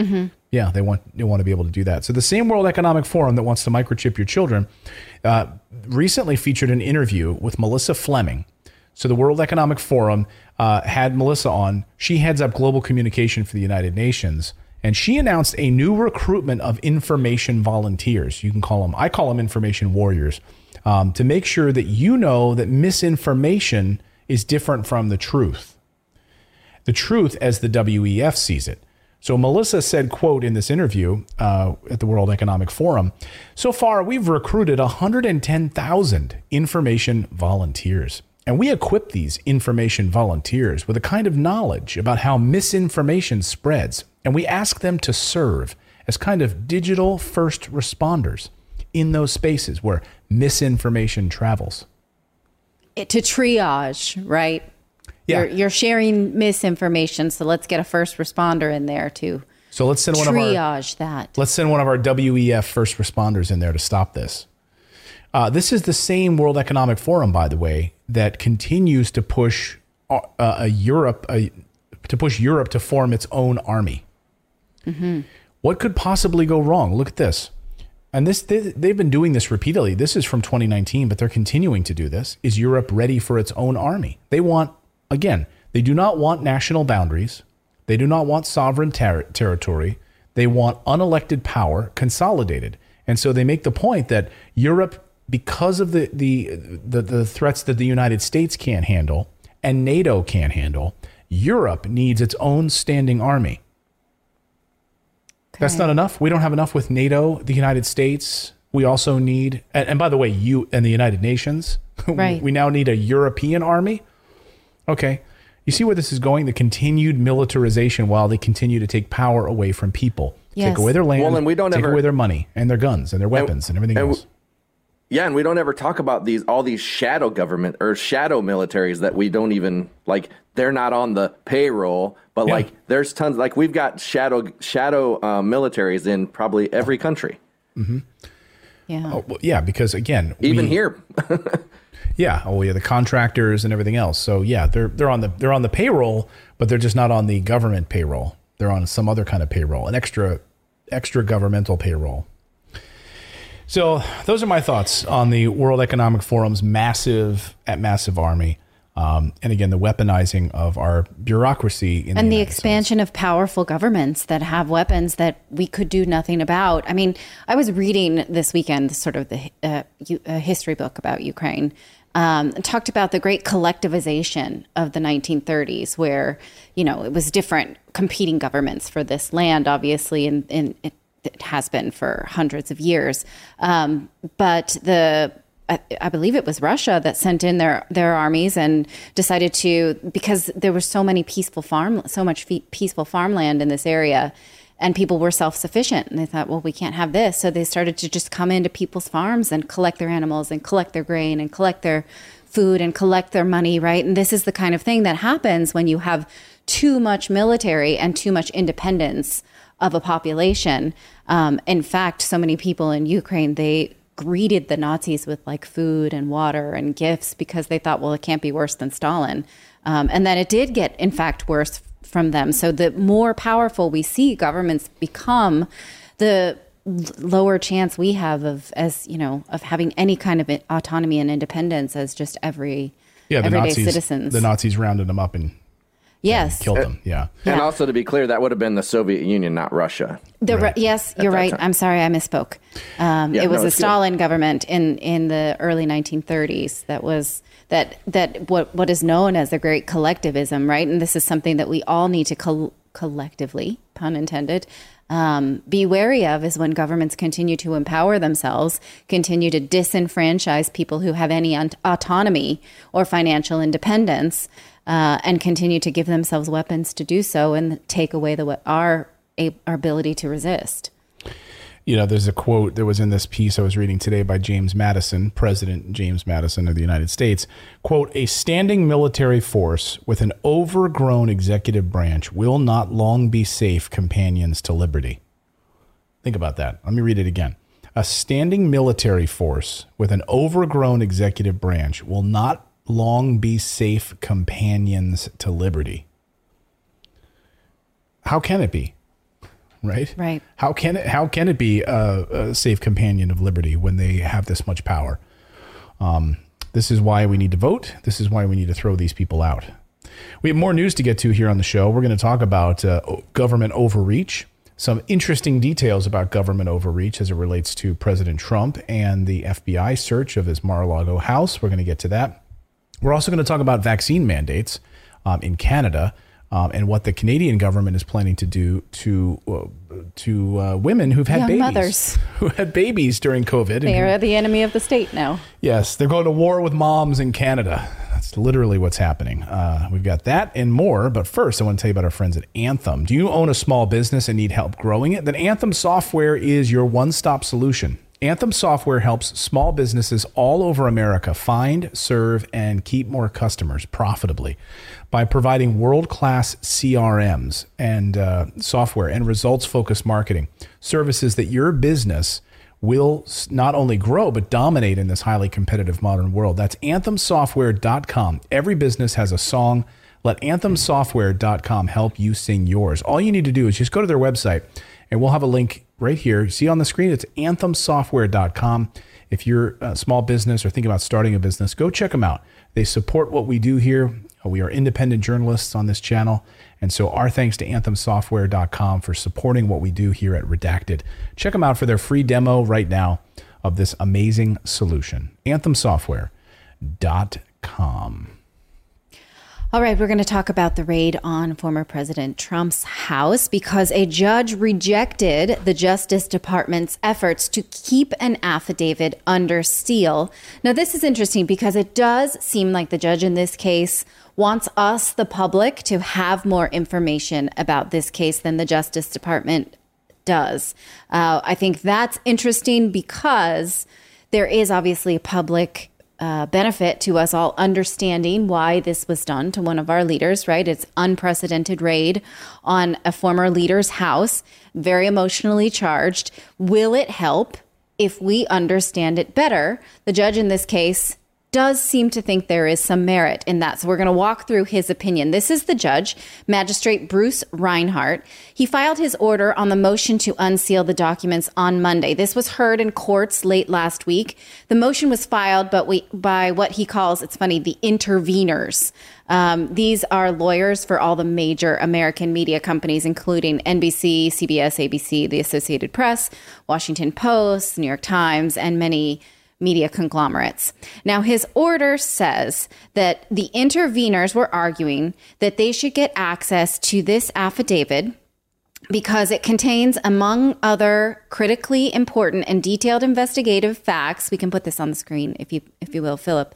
Speaker 1: Yeah, they want to be able to do that. So the same World Economic Forum that wants to microchip your children recently featured an interview with Melissa Fleming. So the World Economic Forum had Melissa on. She heads up global communication for the United Nations, and she announced a new recruitment of information volunteers. You can call them, I call them information warriors, to make sure that you know that misinformation is different from the truth. The truth as the WEF sees it. So Melissa said, quote, in this interview at the World Economic Forum, so far we've recruited 110,000 information volunteers. And we equip these information volunteers with a kind of knowledge about how misinformation spreads. And we ask them to serve as kind of digital first responders in those spaces where misinformation travels.
Speaker 2: To triage, right?
Speaker 1: Yeah.
Speaker 2: You're sharing misinformation, so let's get a first responder in there to
Speaker 1: so let's send
Speaker 2: triage that.
Speaker 1: Let's send one of our WEF first responders in there to stop this. This is the same World Economic Forum, by the way, that continues to push Europe to form its own army. Mm-hmm. What could possibly go wrong? Look at this. And they've been doing this repeatedly. This is from 2019, but they're continuing to do this. Is Europe ready for its own army? They want, again, they do not want national boundaries. They do not want sovereign territory. They want unelected power consolidated. And so they make the point that Europe, because of the threats that the United States can't handle and NATO can't handle, Europe needs its own standing army. Okay. That's not enough. We don't have enough with NATO, the United States. We also need, and by the way, you and the United Nations,
Speaker 2: right.
Speaker 1: We now need a European army. Okay. You see where this is going? The continued militarization while they continue to take power away from people.
Speaker 2: Yes.
Speaker 1: Take away their land,
Speaker 3: well, and we don't
Speaker 1: take away their money and their guns and their weapons and everything else.
Speaker 3: Yeah, and we don't ever talk about all these shadow government or shadow militaries that we don't even, like, they're not on the payroll, but
Speaker 1: Yeah.
Speaker 3: like there's tons, like we've got shadow militaries in probably every country.
Speaker 1: Mm-hmm.
Speaker 2: Yeah.
Speaker 1: Oh, well, yeah, because again,
Speaker 3: even here.
Speaker 1: Yeah. Oh, yeah. The contractors and everything else. So yeah, they're on the payroll, but they're just not on the government payroll. They're on some other kind of payroll, an extra governmental payroll. So those are my thoughts on the World Economic Forum's massive army. And again, the weaponizing of our bureaucracy.
Speaker 2: And the expansion of powerful governments that have weapons that we could do nothing about. I mean, I was reading this weekend sort of a history book about Ukraine. Talked about the great collectivization of the 1930s, where, it was different competing governments for this land, obviously, and it has been for hundreds of years. But I believe it was Russia that sent in their armies and decided to, because there was so much peaceful farmland in this area, and people were self-sufficient, and they thought, well, we can't have this. So they started to just come into people's farms and collect their animals and collect their grain and collect their food and collect their money, right? And this is the kind of thing that happens when you have too much military and too much independence of a population. In fact, so many people in Ukraine, they greeted the Nazis with like food and water and gifts because they thought, well, it can't be worse than Stalin. And then it did get, in fact, worse from them. So the more powerful we see governments become, the lower chance we have of having any kind of autonomy and independence as just everyday citizens.
Speaker 1: The Nazis rounded them up and killed them. Yeah.
Speaker 3: And also, to be clear, that would have been the Soviet Union, not Russia.
Speaker 2: Yes, you're right.
Speaker 3: Time.
Speaker 2: I'm sorry, I misspoke. It was the Stalin government in the early 1930s that was what is known as the Great Collectivism, right? And this is something that we all need to collectively, pun intended, be wary of, is when governments continue to empower themselves, continue to disenfranchise people who have any autonomy or financial independence, and continue to give themselves weapons to do so and take away our ability to resist.
Speaker 1: There's a quote that was in this piece I was reading today by James Madison, President James Madison of the United States. Quote, "A standing military force with an overgrown executive branch will not long be safe companions to liberty." Think about that. Let me read it again. A standing military force with an overgrown executive branch will not long be safe companions to liberty. How can it be? right?
Speaker 2: Right.
Speaker 1: How can it be a safe companion of liberty when they have this much power? This is why we need to vote. This is why we need to throw these people out. We have more news to get to here on the show. We're going to talk about government overreach, some interesting details about government overreach as it relates to President Trump and the FBI search of his Mar-a-Lago house. We're going to get to that. We're also going to talk about vaccine mandates in Canada and what the Canadian government is planning to do to women who've had
Speaker 2: Young
Speaker 1: babies,
Speaker 2: mothers
Speaker 1: who had babies during COVID.
Speaker 2: They are the enemy of the state now.
Speaker 1: Yes, they're going to war with moms in Canada. That's literally what's happening. We've got that and more. But first, I want to tell you about our friends at Anthem. Do you own a small business and need help growing it? Then Anthem Software is your one-stop solution. Anthem Software helps small businesses all over America find, serve, and keep more customers profitably by providing world-class CRMs and software and results-focused marketing services that your business will not only grow, but dominate in this highly competitive modern world. That's anthemsoftware.com. Every business has a song. Let anthemsoftware.com help you sing yours. All you need to do is just go to their website, and we'll have a link right here. See on the screen, it's anthemsoftware.com. If you're a small business or thinking about starting a business, go check them out. They support what we do here. We are independent journalists on this channel. And so our thanks to anthemsoftware.com for supporting what we do here at Redacted. Check them out for their free demo right now of this amazing solution. anthemsoftware.com.
Speaker 2: All right, we're going to talk about the raid on former President Trump's house because a judge rejected the Justice Department's efforts to keep an affidavit under seal. Now, this is interesting because it does seem like the judge in this case wants us, the public, to have more information about this case than the Justice Department does. I think that's interesting because there is obviously a public benefit to us all understanding why this was done to one of our leaders, right? It's unprecedented raid on a former leader's house, very emotionally charged. Will it help if we understand it better? The judge in this case does seem to think there is some merit in that. So we're going to walk through his opinion. This is the judge, Magistrate Bruce Reinhart. He filed his order on the motion to unseal the documents on Monday. This was heard in courts late last week. The motion was filed by what he calls, it's funny, the interveners. These are lawyers for all the major American media companies, including NBC, CBS, ABC, the Associated Press, Washington Post, New York Times, and many media conglomerates. Now, his order says that the interveners were arguing that they should get access to this affidavit because it contains, among other critically important and detailed investigative facts. We can put this on the screen if you will, Philip.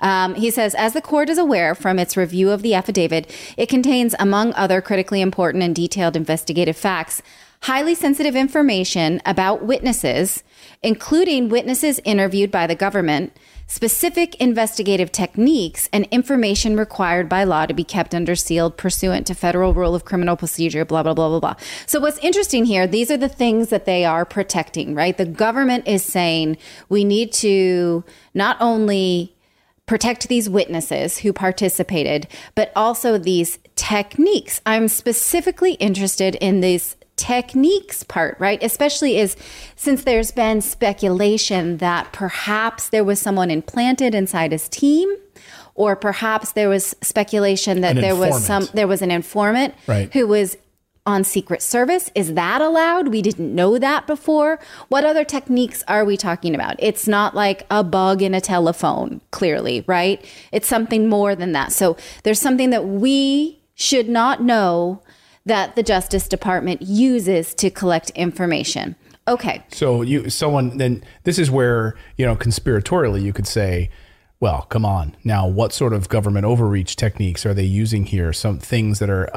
Speaker 2: He says, as the court is aware from its review of the affidavit, it contains, among other critically important and detailed investigative facts, highly sensitive information about witnesses, including witnesses interviewed by the government, specific investigative techniques, and information required by law to be kept under seal pursuant to Federal Rule of Criminal Procedure, blah, blah, blah, blah, blah. So what's interesting here, these are the things that they are protecting, right? The government is saying we need to not only protect these witnesses who participated, but also these techniques. I'm specifically interested in these techniques part, right? Especially since there's been speculation that perhaps there was someone implanted inside his team, or perhaps there was speculation that there was an informant who was on Secret Service. Is that allowed? We didn't know that before. What other techniques are we talking about? It's not like a bug in a telephone, clearly, right? It's something more than that. So there's something that we should not know that the Justice Department uses to collect information. Okay.
Speaker 1: So then this is where, conspiratorially you could say, well, come on. Now, what sort of government overreach techniques are they using here? Some things that are,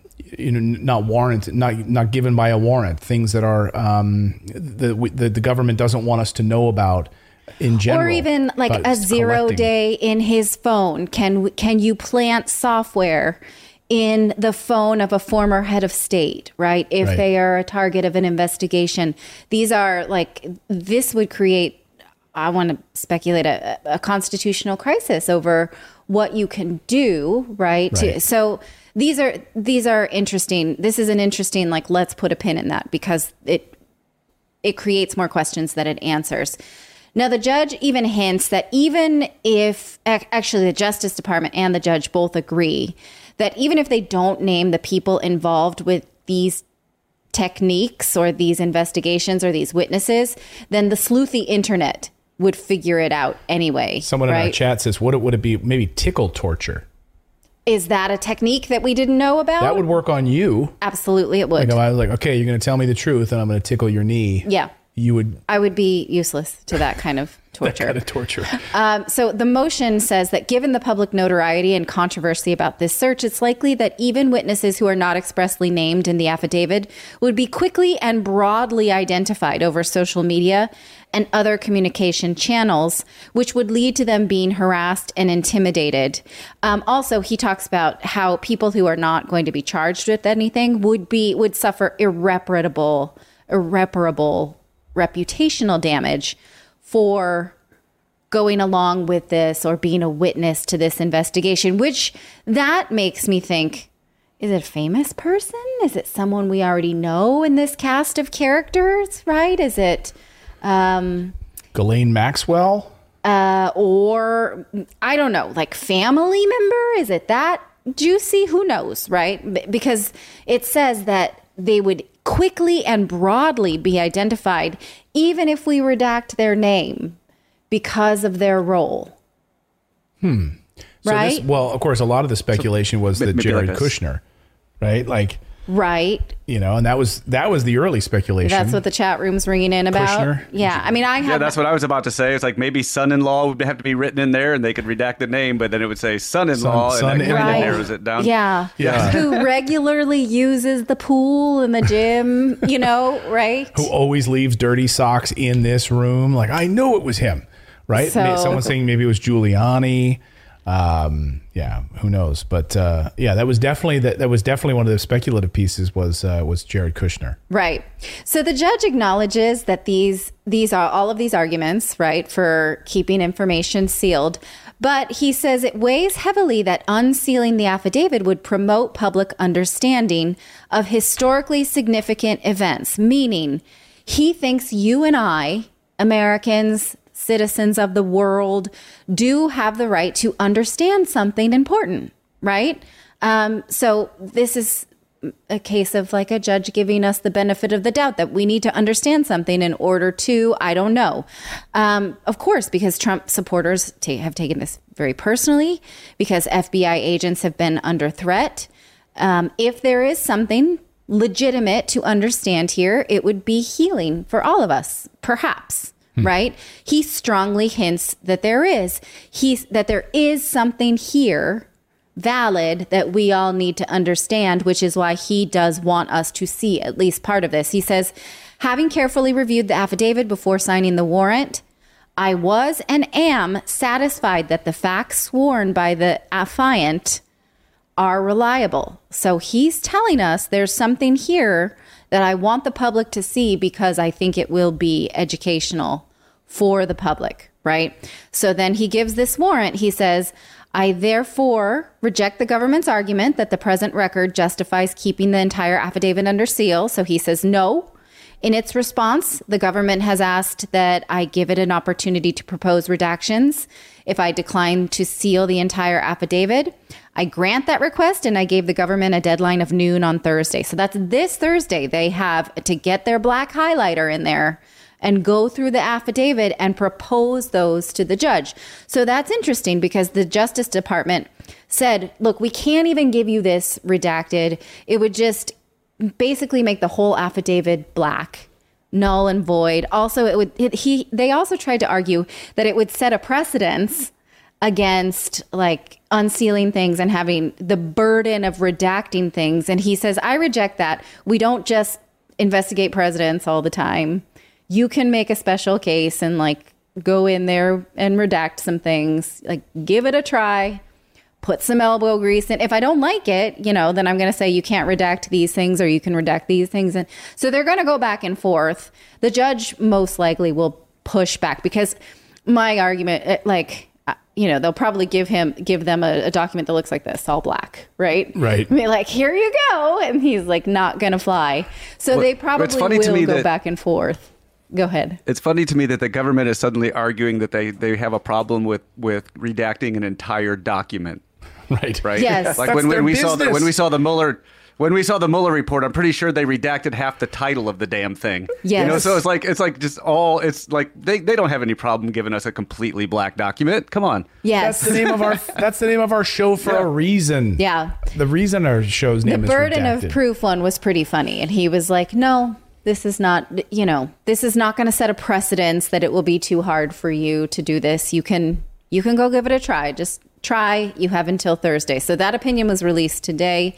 Speaker 1: not warranted, not given by a warrant, things that are, the government doesn't want us to know about in general.
Speaker 2: Or even like a 0 day in his phone. Can you plant software in the phone of a former head of state, right? If they are a target of an investigation, this would create, I want to speculate, a constitutional crisis over what you can do, right? So these are interesting. This is an interesting, like, let's put a pin in that, because it creates more questions than it answers. Now, the judge even hints that even if, actually the Justice Department and the judge both agree that even if they don't name the people involved with these techniques or these investigations or these witnesses, then the sleuthy internet would figure it out anyway.
Speaker 1: Someone in our chat says, would it be maybe tickle torture?
Speaker 2: Is that a technique that we didn't know about?
Speaker 1: That would work on you. Absolutely,
Speaker 2: it would.
Speaker 1: Like, I was like, okay, you're going to tell me the truth, and I'm going to tickle your knee.
Speaker 2: Yeah.
Speaker 1: I
Speaker 2: would be useless to that kind of torture.
Speaker 1: That kind of torture.
Speaker 2: So the motion says that given the public notoriety and controversy about this search, it's likely that even witnesses who are not expressly named in the affidavit would be quickly and broadly identified over social media and other communication channels, which would lead to them being harassed and intimidated. Also, he talks about how people who are not going to be charged with anything would suffer irreparable reputational damage for going along with this or being a witness to this investigation, which that makes me think, is it a famous person? Is it someone we already know in this cast of characters, right? Is it
Speaker 1: Ghislaine Maxwell?
Speaker 2: Or I don't know, like family member? Is it that juicy? Who knows, right? Because it says that they would quickly and broadly be identified, even if we redact their name because of their role.
Speaker 1: So
Speaker 2: right?
Speaker 1: Well, of course, a lot of the speculation was that Jared Kushner, right? Like,
Speaker 2: right.
Speaker 1: You know, and that was the early speculation.
Speaker 2: That's what the chat room's ringing in about.
Speaker 1: Kushner?
Speaker 2: Yeah. I mean,
Speaker 4: that's what I was about to say. It's like maybe son-in-law would have to be written in there and they could redact the name, but then it would say son-in-law and that kind of narrows it down.
Speaker 2: Yeah. Who regularly uses the pool and the gym, you know, right?
Speaker 1: Who always leaves dirty socks in this room. Like, I know it was him, right? Someone saying maybe it was Giuliani. Who knows? But that was definitely one of the speculative pieces was Jared Kushner.
Speaker 2: Right. So the judge acknowledges that these are all of these arguments, right, for keeping information sealed. But he says it weighs heavily that unsealing the affidavit would promote public understanding of historically significant events, meaning he thinks you and I, Americans, citizens of the world, do have the right to understand something important, right? So this is a case of like a judge giving us the benefit of the doubt that we need to understand something in order to, I don't know. Of course, because Trump supporters have taken this very personally, because FBI agents have been under threat. If there is something legitimate to understand here, it would be healing for all of us, perhaps. Right? He strongly hints that there is something here valid that we all need to understand, which is why he does want us to see at least part of this. He says, having carefully reviewed the affidavit before signing the warrant, I was and am satisfied that the facts sworn by the affiant are reliable. So he's telling us there's something here that I want the public to see because I think it will be educational for the public, right? So then he gives this warrant. He says, I therefore reject the government's argument that the present record justifies keeping the entire affidavit under seal. So he says no. In its response, the government has asked that I give it an opportunity to propose redactions. If I decline to seal the entire affidavit, I grant that request, and I gave the government a deadline of noon on Thursday. So that's this Thursday. They have to get their black highlighter in there and go through the affidavit and propose those to the judge. So that's interesting because the Justice Department said, look, we can't even give you this redacted. It would just basically make the whole affidavit black, null and void. Also, they also tried to argue that it would set a precedence against like unsealing things and having the burden of redacting things. And he says, I reject that. We don't just investigate presidents all the time. You can make a special case and like go in there and redact some things, like give it a try, put some elbow grease in. If I don't like it, then I'm going to say you can't redact these things or you can redact these things. And so they're going to go back and forth. The judge most likely will push back because my argument, they'll probably give them a document that looks like this, all black, right?
Speaker 1: Right.
Speaker 2: Be like, here you go. And he's like, not going to fly. So they probably will go back and forth. Go ahead.
Speaker 4: It's funny to me that the government is suddenly arguing that they have a problem with redacting an entire document.
Speaker 1: Right.
Speaker 2: Yes.
Speaker 4: Like when we saw the Mueller report, I'm pretty sure they redacted half the title of the damn thing.
Speaker 2: Yes.
Speaker 4: So it's like they don't have any problem giving us a completely black document. Come on.
Speaker 2: Yes.
Speaker 1: That's the name of our show for a reason.
Speaker 2: Yeah.
Speaker 1: The reason our show's name is
Speaker 2: The burden
Speaker 1: redacted.
Speaker 2: of proof one was pretty funny. And he was like, no, this is not going to set a precedence that it will be too hard for you to do this. You can go give it a try. Just try. You have until Thursday. So that opinion was released today.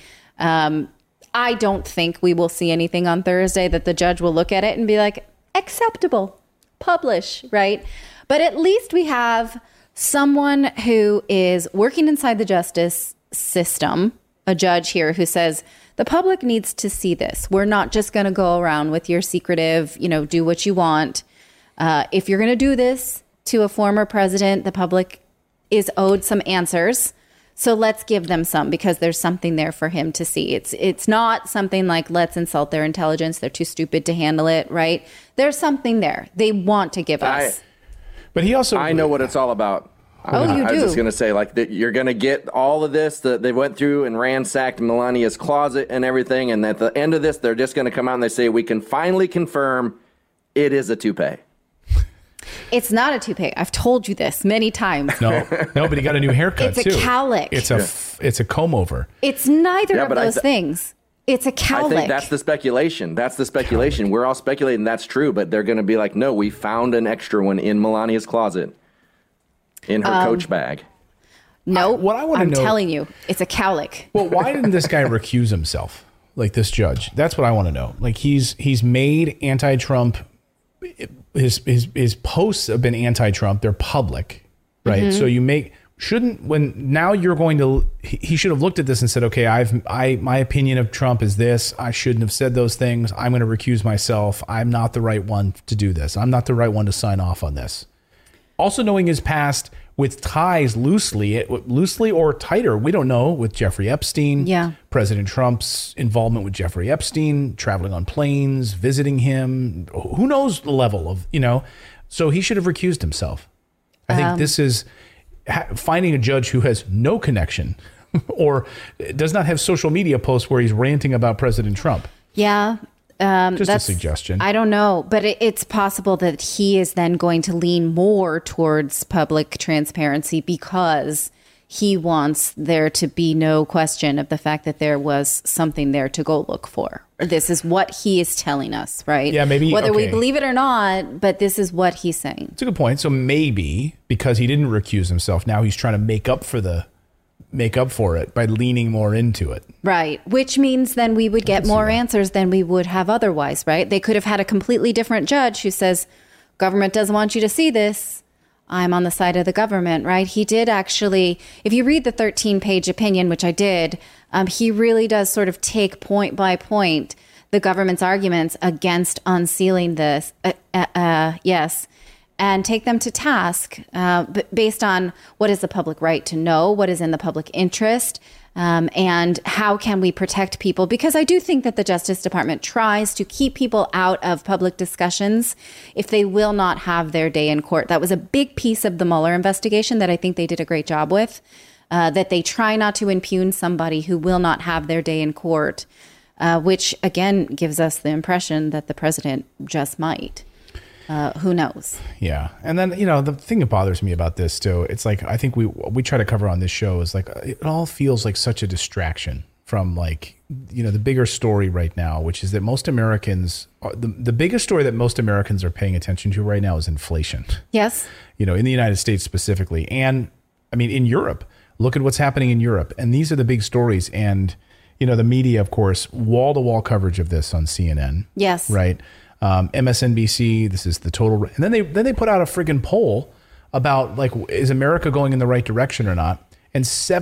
Speaker 2: I don't think we will see anything on Thursday that the judge will look at it and be like, acceptable, publish, right? But at least we have someone who is working inside the justice system, a judge here who says, the public needs to see this. We're not just going to go around with your secretive, do what you want. If you're going to do this to a former president, the public is owed some answers. So let's give them some because there's something there for him to see. It's not something like let's insult their intelligence. They're too stupid to handle it, right? There's something there. They want to give us.
Speaker 1: But he also...
Speaker 3: I know what it's all about.
Speaker 2: You do?
Speaker 3: I was just going to say, you're going to get all of this that they went through and ransacked Melania's closet and everything. And at the end of this, they're just going to come out and they say, we can finally confirm it is a toupee.
Speaker 2: It's not a toupee. I've told you this many times.
Speaker 1: No, but he got a new haircut,
Speaker 2: it's
Speaker 1: too.
Speaker 2: It's a cowlick.
Speaker 1: It's a comb over.
Speaker 2: It's neither of those things. It's a cowlick.
Speaker 3: I think that's the speculation. Cowlick. We're all speculating that's true, but they're going to be like, no, we found an extra one in Melania's closet in her Coach bag.
Speaker 2: No,
Speaker 1: what I want to know,
Speaker 2: I'm telling you, it's a cowlick.
Speaker 1: Well, why didn't this guy recuse himself? Like this judge? That's what I want to know. Like he's made anti-Trump. His posts have been anti-Trump. They're public, right? Mm-hmm. So he should have looked at this and said, okay, my opinion of Trump is this. I shouldn't have said those things. I'm going to recuse myself. I'm not the right one to do this. I'm not the right one to sign off on this. Also knowing his past with ties loosely or tighter, we don't know, with Jeffrey Epstein, President Trump's involvement with Jeffrey Epstein, traveling on planes, visiting him, who knows the level of, so he should have recused himself. I think this is finding a judge who has no connection or does not have social media posts where he's ranting about President Trump.
Speaker 2: Yeah.
Speaker 1: Just a suggestion.
Speaker 2: I don't know, but it's possible that he is then going to lean more towards public transparency because he wants there to be no question of the fact that there was something there to go look for. This is what he is telling us, right?
Speaker 1: Yeah, maybe.
Speaker 2: Whether we believe it or not, but this is what he's saying.
Speaker 1: It's a good point. So maybe because he didn't recuse himself, now he's trying to make up for it by leaning more into it.
Speaker 2: Right. Which means then we would get more answers than we would have otherwise, right? They could have had a completely different judge who says, government doesn't want you to see this. I'm on the side of the government, right? He did actually, if you read the 13-page opinion, which I did, he really does sort of take point by point the government's arguments against unsealing this. Yes. And take them to task based on what is the public right to know, what is in the public interest, and how can we protect people? Because I do think that the Justice Department tries to keep people out of public discussions if they will not have their day in court. That was a big piece of the Mueller investigation that I think they did a great job with, that they try not to impugn somebody who will not have their day in court, which, again, gives us the impression that the president just might. Who knows?
Speaker 1: Yeah. And then, the thing that bothers me about this too, it's like, I think we try to cover on this show is like, it all feels like such a distraction from the bigger story right now, which is that most Americans, the biggest story that most Americans are paying attention to right now is inflation.
Speaker 2: Yes.
Speaker 1: In the United States specifically. And I mean, in Europe, look at what's happening in Europe. And these are the big stories. And, the media, of course, wall to wall coverage of this on CNN.
Speaker 2: Yes.
Speaker 1: Right. MSNBC, this is the total. And then they put out a friggin' poll about is America going in the right direction or not? And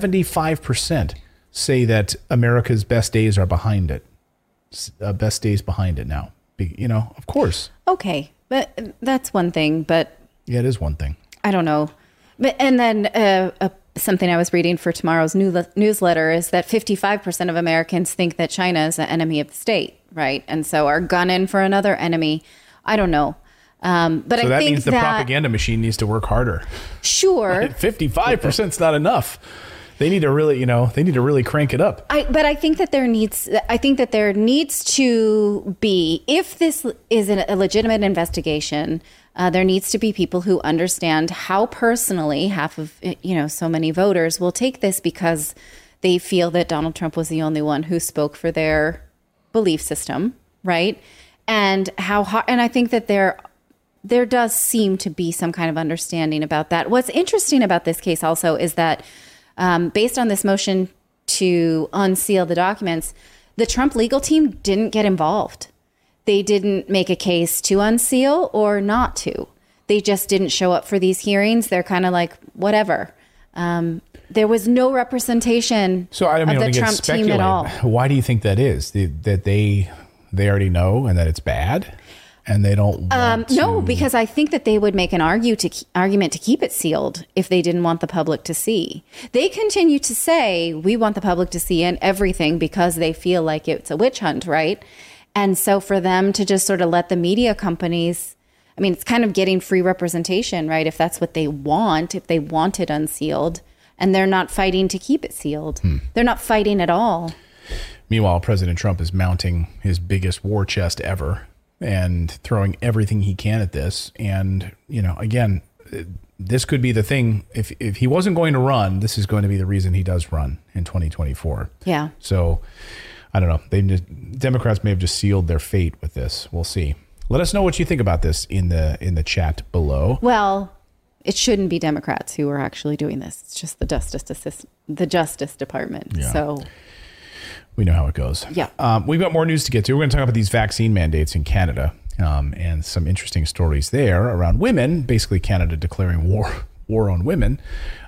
Speaker 1: 75% say that America's best days are behind it. Best days behind it now. Of course.
Speaker 2: Okay. But that's one thing. But
Speaker 1: yeah, it is one thing.
Speaker 2: I don't know. And then something I was reading for tomorrow's newsletter is that 55% of Americans think that China is an enemy of the state, right? And so are gunning for another enemy. I don't know. But
Speaker 1: so
Speaker 2: I
Speaker 1: that
Speaker 2: think
Speaker 1: means the propaganda machine needs to work harder.
Speaker 2: Sure.
Speaker 1: 55% is not enough. They need to really crank it up.
Speaker 2: But I think that there needs to be, if this is a legitimate investigation, there needs to be people who understand how personally half of, so many voters will take this because they feel that Donald Trump was the only one who spoke for their belief system, right? And and I think that there does seem to be some kind of understanding about that. What's interesting about this case also is that based on this motion to unseal the documents, the Trump legal team didn't get involved. They didn't make a case to unseal or not to. They just didn't show up for these hearings. They're kind of like, whatever. There was no representation of the Trump team at all.
Speaker 1: Why do you think that is? That they already know and that it's bad? And they don't want
Speaker 2: No, because I think that they would make an argument to keep it sealed if they didn't want the public to see. They continue to say, we want the public to see everything because they feel like it's a witch hunt, right? And so for them to just sort of let the media companies, I mean, it's kind of getting free representation, right? If that's what they want, if they want it unsealed, and they're not fighting to keep it sealed. They're not fighting at all.
Speaker 1: Meanwhile, President Trump is mounting his biggest war chest ever and throwing everything he can at this. And, again, this could be the thing. If he wasn't going to run, this is going to be the reason he does run in 2024.
Speaker 2: Yeah.
Speaker 1: So, I don't know. Democrats may have just sealed their fate with this. We'll see. Let us know what you think about this in the chat below.
Speaker 2: Well, it shouldn't be Democrats who are actually doing this. It's just the Justice Department.
Speaker 1: Yeah.
Speaker 2: So
Speaker 1: we know how it goes.
Speaker 2: Yeah.
Speaker 1: We've got more news to get to. We're going to talk about these vaccine mandates in Canada and some interesting stories there around women, basically Canada declaring war on women,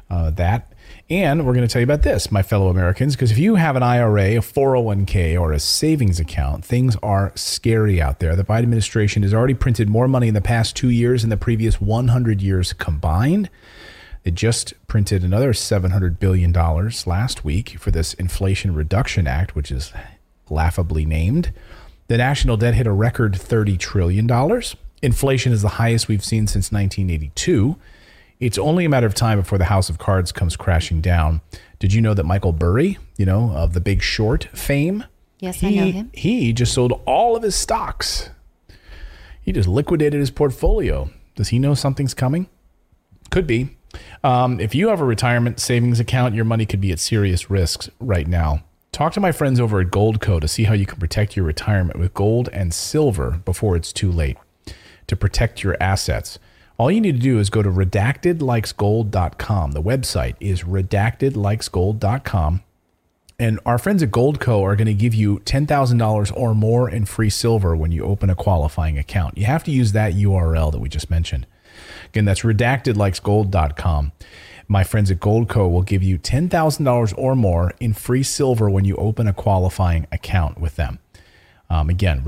Speaker 1: And we're going to tell you about this, my fellow Americans, because if you have an IRA, a 401k, or a savings account, things are scary out there. The Biden administration has already printed more money in the past 2 years than the previous 100 years combined. It just printed another $700 billion last week for this Inflation Reduction Act, which is laughably named. The national debt hit a record $30 trillion. Inflation is the highest we've seen since 1982. It's only a matter of time before the house of cards comes crashing down. Did you know that Michael Burry, of The Big Short fame?
Speaker 2: Yes, I know him.
Speaker 1: He just sold all of his stocks. He just liquidated his portfolio. Does he know something's coming? Could be. If you have a retirement savings account, your money could be at serious risks right now. Talk to my friends over at Goldco to see how you can protect your retirement with gold and silver before it's too late. To protect your assets, all you need to do is go to redactedlikesgold.com. The website is redactedlikesgold.com. And our friends at Goldco are going to give you $10,000 or more in free silver when you open a qualifying account. You have to use that URL that we just mentioned. Again, that's redactedlikesgold.com. My friends at Goldco will give you $10,000 or more in free silver when you open a qualifying account with them. Again,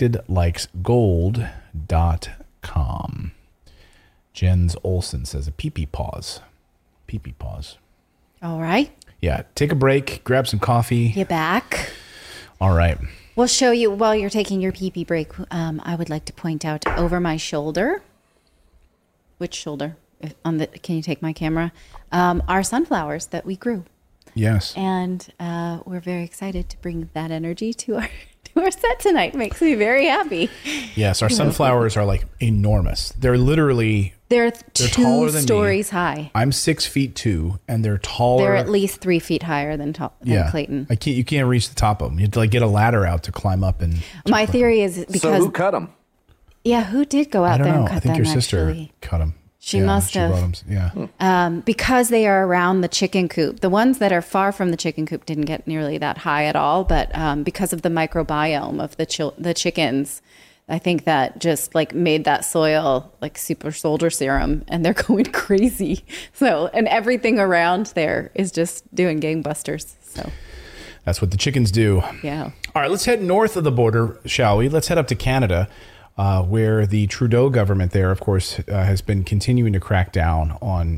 Speaker 1: redactedlikesgold.com. Jens Olson says a pee-pee pause. Pee-pee pause.
Speaker 2: All right.
Speaker 1: Yeah, take a break, grab some coffee.
Speaker 2: You're back.
Speaker 1: All right.
Speaker 2: We'll show you while you're taking your pee-pee break. I would like to point out over my shoulder. Which shoulder? Can you take my camera? Our sunflowers that we grew.
Speaker 1: Yes.
Speaker 2: And we're very excited to bring that energy to our set tonight. Makes me very happy.
Speaker 1: Yes, our sunflowers are like enormous. They're literally... They're taller than
Speaker 2: 2 stories high.
Speaker 1: I'm 6'2", and they're taller.
Speaker 2: They're at least 3 feet higher than Clayton.
Speaker 1: You can't reach the top of them. You have to get a ladder out to climb up. And
Speaker 2: my theory is because...
Speaker 3: So who cut them?
Speaker 2: Yeah, who did go out there and cut them?
Speaker 1: I think your sister cut them.
Speaker 2: She must have.
Speaker 1: Yeah.
Speaker 2: Because they are around the chicken coop. The ones that are far from the chicken coop didn't get nearly that high at all. But because of the microbiome of the chickens, I think that just made that soil like super soldier serum, and they're going crazy. So, and everything around there is just doing gangbusters. So
Speaker 1: that's what the chickens do.
Speaker 2: Yeah.
Speaker 1: All right, let's head north of the border, shall we? Let's head up to Canada. where the Trudeau government there, of course, has been continuing to crack down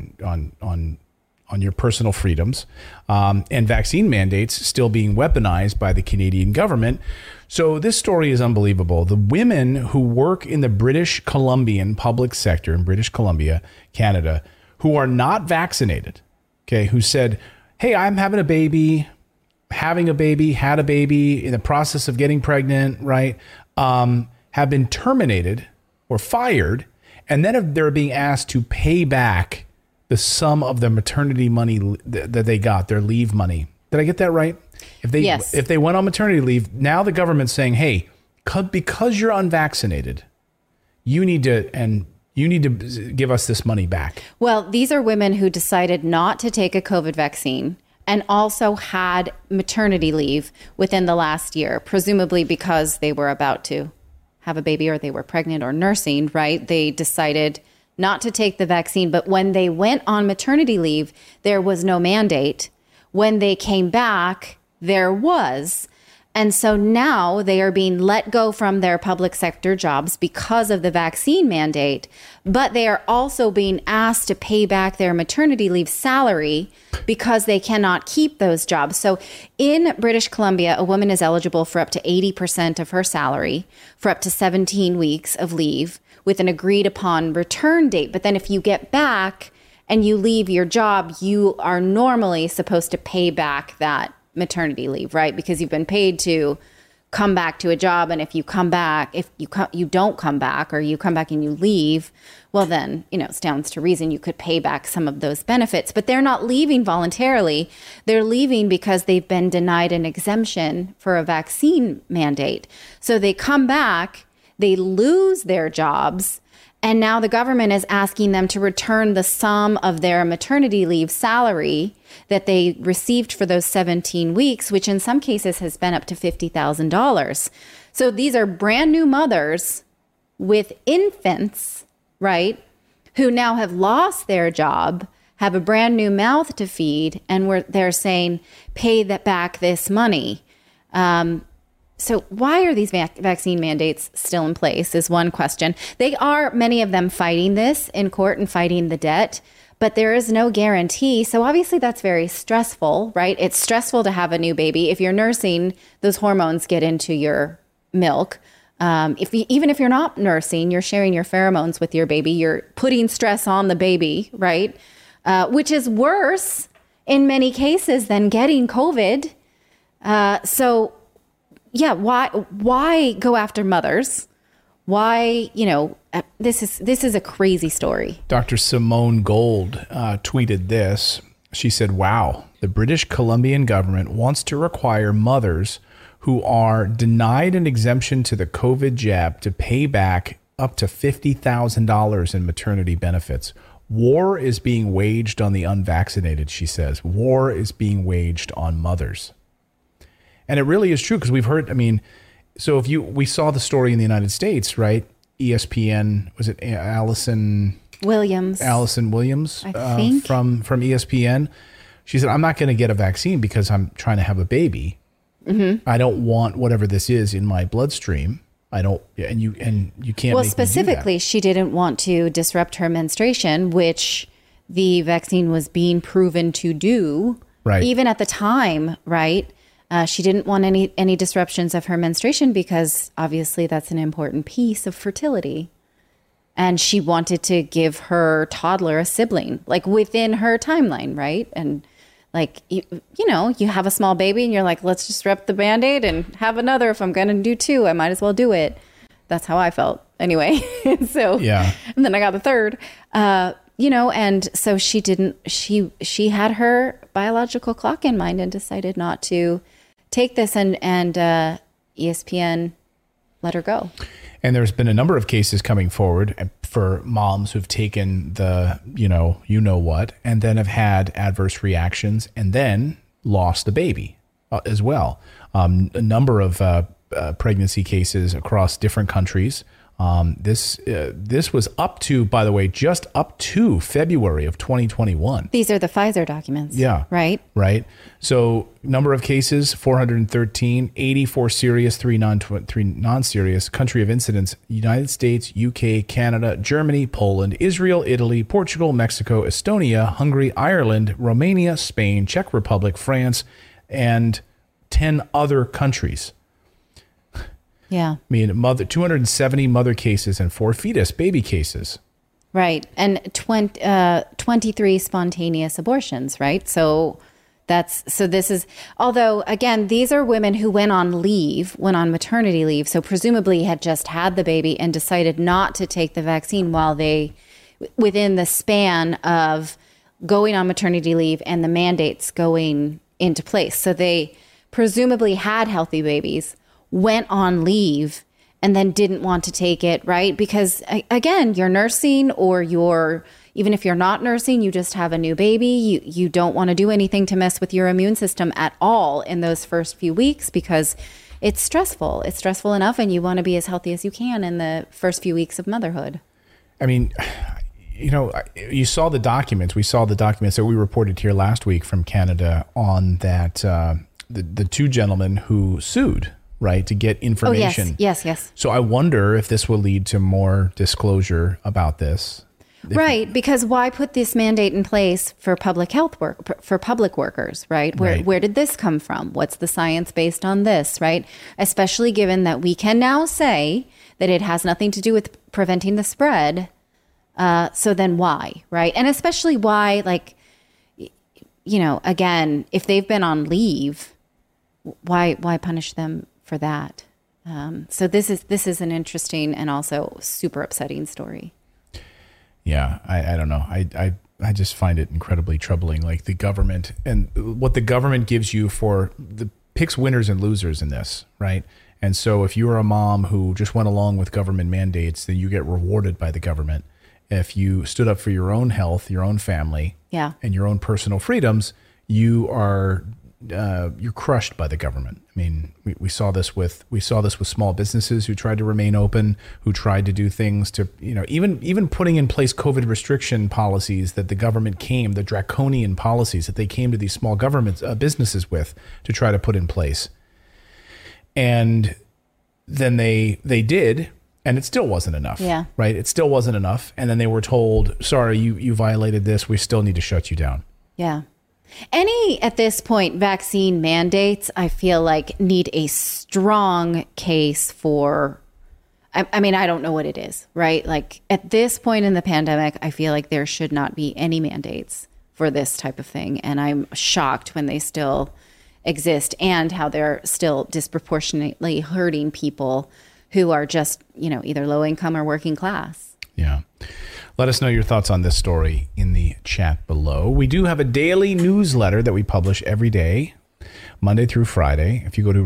Speaker 1: on your personal freedoms, and vaccine mandates still being weaponized by the Canadian government. So this story is unbelievable. The women who work in the British Columbian public sector in British Columbia, Canada, who are not vaccinated, okay, who said, hey, I'm having a baby, had a baby, in the process of getting pregnant, right, have been terminated or fired, and then they're being asked to pay back the sum of the maternity money that they got, their leave money. Did I get that right?
Speaker 2: Yes.
Speaker 1: If they went on maternity leave, now the government's saying, hey, because you're unvaccinated, you need to give us this money back.
Speaker 2: Well, these are women who decided not to take a COVID vaccine and also had maternity leave within the last year, presumably because they were about to have a baby or they were pregnant or nursing, right? They decided not to take the vaccine. But when they went on maternity leave, there was no mandate. When they came back, there was. And so now they are being let go from their public sector jobs because of the vaccine mandate, but they are also being asked to pay back their maternity leave salary because they cannot keep those jobs. So in British Columbia, a woman is eligible for up to 80% of her salary for up to 17 weeks of leave with an agreed upon return date. But then if you get back and you leave your job, you are normally supposed to pay back that maternity leave, right? Because you've been paid to come back to a job. And if you come back, if you don't come back, or you come back and you leave, well, then, it stands to reason you could pay back some of those benefits. But they're not leaving voluntarily. They're leaving because they've been denied an exemption for a vaccine mandate. So they come back, they lose their jobs, and now the government is asking them to return the sum of their maternity leave salary that they received for those 17 weeks, which in some cases has been up to $50,000. So these are brand new mothers with infants, right, who now have lost their job, have a brand new mouth to feed, and they're saying, pay that back this money. So why are these vaccine mandates still in place is one question. They are, many of them, fighting this in court and fighting the debt, but there is no guarantee. So obviously that's very stressful, right? It's stressful to have a new baby. If you're nursing, those hormones get into your milk. Even if you're not nursing, you're sharing your pheromones with your baby. You're putting stress on the baby, right? Which is worse in many cases than getting COVID. Yeah, why go after mothers? Why, this is a crazy story.
Speaker 1: Dr. Simone Gold tweeted this. She said, wow, the British Columbian government wants to require mothers who are denied an exemption to the COVID jab to pay back up to $50,000 in maternity benefits. War is being waged on the unvaccinated, she says. War is being waged on mothers. And it really is true, because we've heard, so we saw the story in the United States, right? ESPN, was it Allison Williams, I think. From ESPN. She said, I'm not going to get a vaccine because I'm trying to have a baby. Mm-hmm. I don't want whatever this is in my bloodstream. I don't, and you can't.
Speaker 2: Well,
Speaker 1: make
Speaker 2: specifically, she didn't want to disrupt her menstruation, which the vaccine was being proven to do. Right. Even at the time, right? She didn't want any disruptions of her menstruation because obviously that's an important piece of fertility. And she wanted to give her toddler a sibling, like within her timeline, right? And like, you have a small baby and you're like, let's just rip the Band-Aid and have another. If I'm going to do two, I might as well do it. That's how I felt anyway. So, yeah. And then I got the third, and so she had her biological clock in mind and decided not to take this, and ESPN let her go.
Speaker 1: And there's been a number of cases coming forward for moms who've taken the, you know what, and then have had adverse reactions and then lost the baby as well. A number of pregnancy cases across different countries This was up to, by the way, just up to February of 2021.
Speaker 2: These are the Pfizer documents.
Speaker 1: Yeah.
Speaker 2: Right?
Speaker 1: Right. So number of cases, 413, 84 serious, 3 non-serious. Country of incidence, United States, UK, Canada, Germany, Poland, Israel, Italy, Portugal, Mexico, Estonia, Hungary, Ireland, Romania, Spain, Czech Republic, France, and 10 other countries.
Speaker 2: Yeah.
Speaker 1: I mean, 270 mother cases and 4 fetus baby cases.
Speaker 2: Right. And 23 spontaneous abortions, right? So this is, although again, these are women who went on maternity leave. So presumably had just had the baby and decided not to take the vaccine within the span of going on maternity leave and the mandates going into place. So they presumably had healthy babies, went on leave, and then didn't want to take it, right? Because again, you're nursing, or even if you're not nursing, you just have a new baby. You don't want to do anything to mess with your immune system at all in those first few weeks because it's stressful. It's stressful enough, and you want to be as healthy as you can in the first few weeks of motherhood.
Speaker 1: I mean, you saw the documents. We saw the documents that we reported here last week from Canada on that the 2 gentlemen who sued, right, to get information.
Speaker 2: Oh, yes.
Speaker 1: So I wonder if this will lead to more disclosure about this.
Speaker 2: Right, because why put this mandate in place for public health for public workers, right? Where did this come from? What's the science based on this, right? Especially given that we can now say that it has nothing to do with preventing the spread. So then why, right? And especially why, again, if they've been on leave, why punish them for that? So this is an interesting and also super upsetting story.
Speaker 1: Yeah, I don't know. I just find it incredibly troubling. Like the government and what the government gives you picks winners and losers in this, right? And so if you're a mom who just went along with government mandates, then you get rewarded by the government. If you stood up for your own health, your own family, and your own personal freedoms, you're crushed by the government. I mean, we saw this with small businesses who tried to remain open, who tried to do things to, even putting in place COVID restriction policies that the government the draconian policies that they came to these small businesses with to try to put in place. And then they did, and it still wasn't enough. Yeah. Right? It still wasn't enough. And then they were told, sorry, you violated this. We still need to shut you down.
Speaker 2: Yeah. At this point, vaccine mandates, I feel like, need a strong case for, I mean, I don't know what it is, right? Like at this point in the pandemic, I feel like there should not be any mandates for this type of thing. And I'm shocked when they still exist and how they're still disproportionately hurting people who are just, either low income or working class.
Speaker 1: Yeah. Let us know your thoughts on this story in the chat below. We do have a daily newsletter that we publish every day, Monday through Friday. If you go to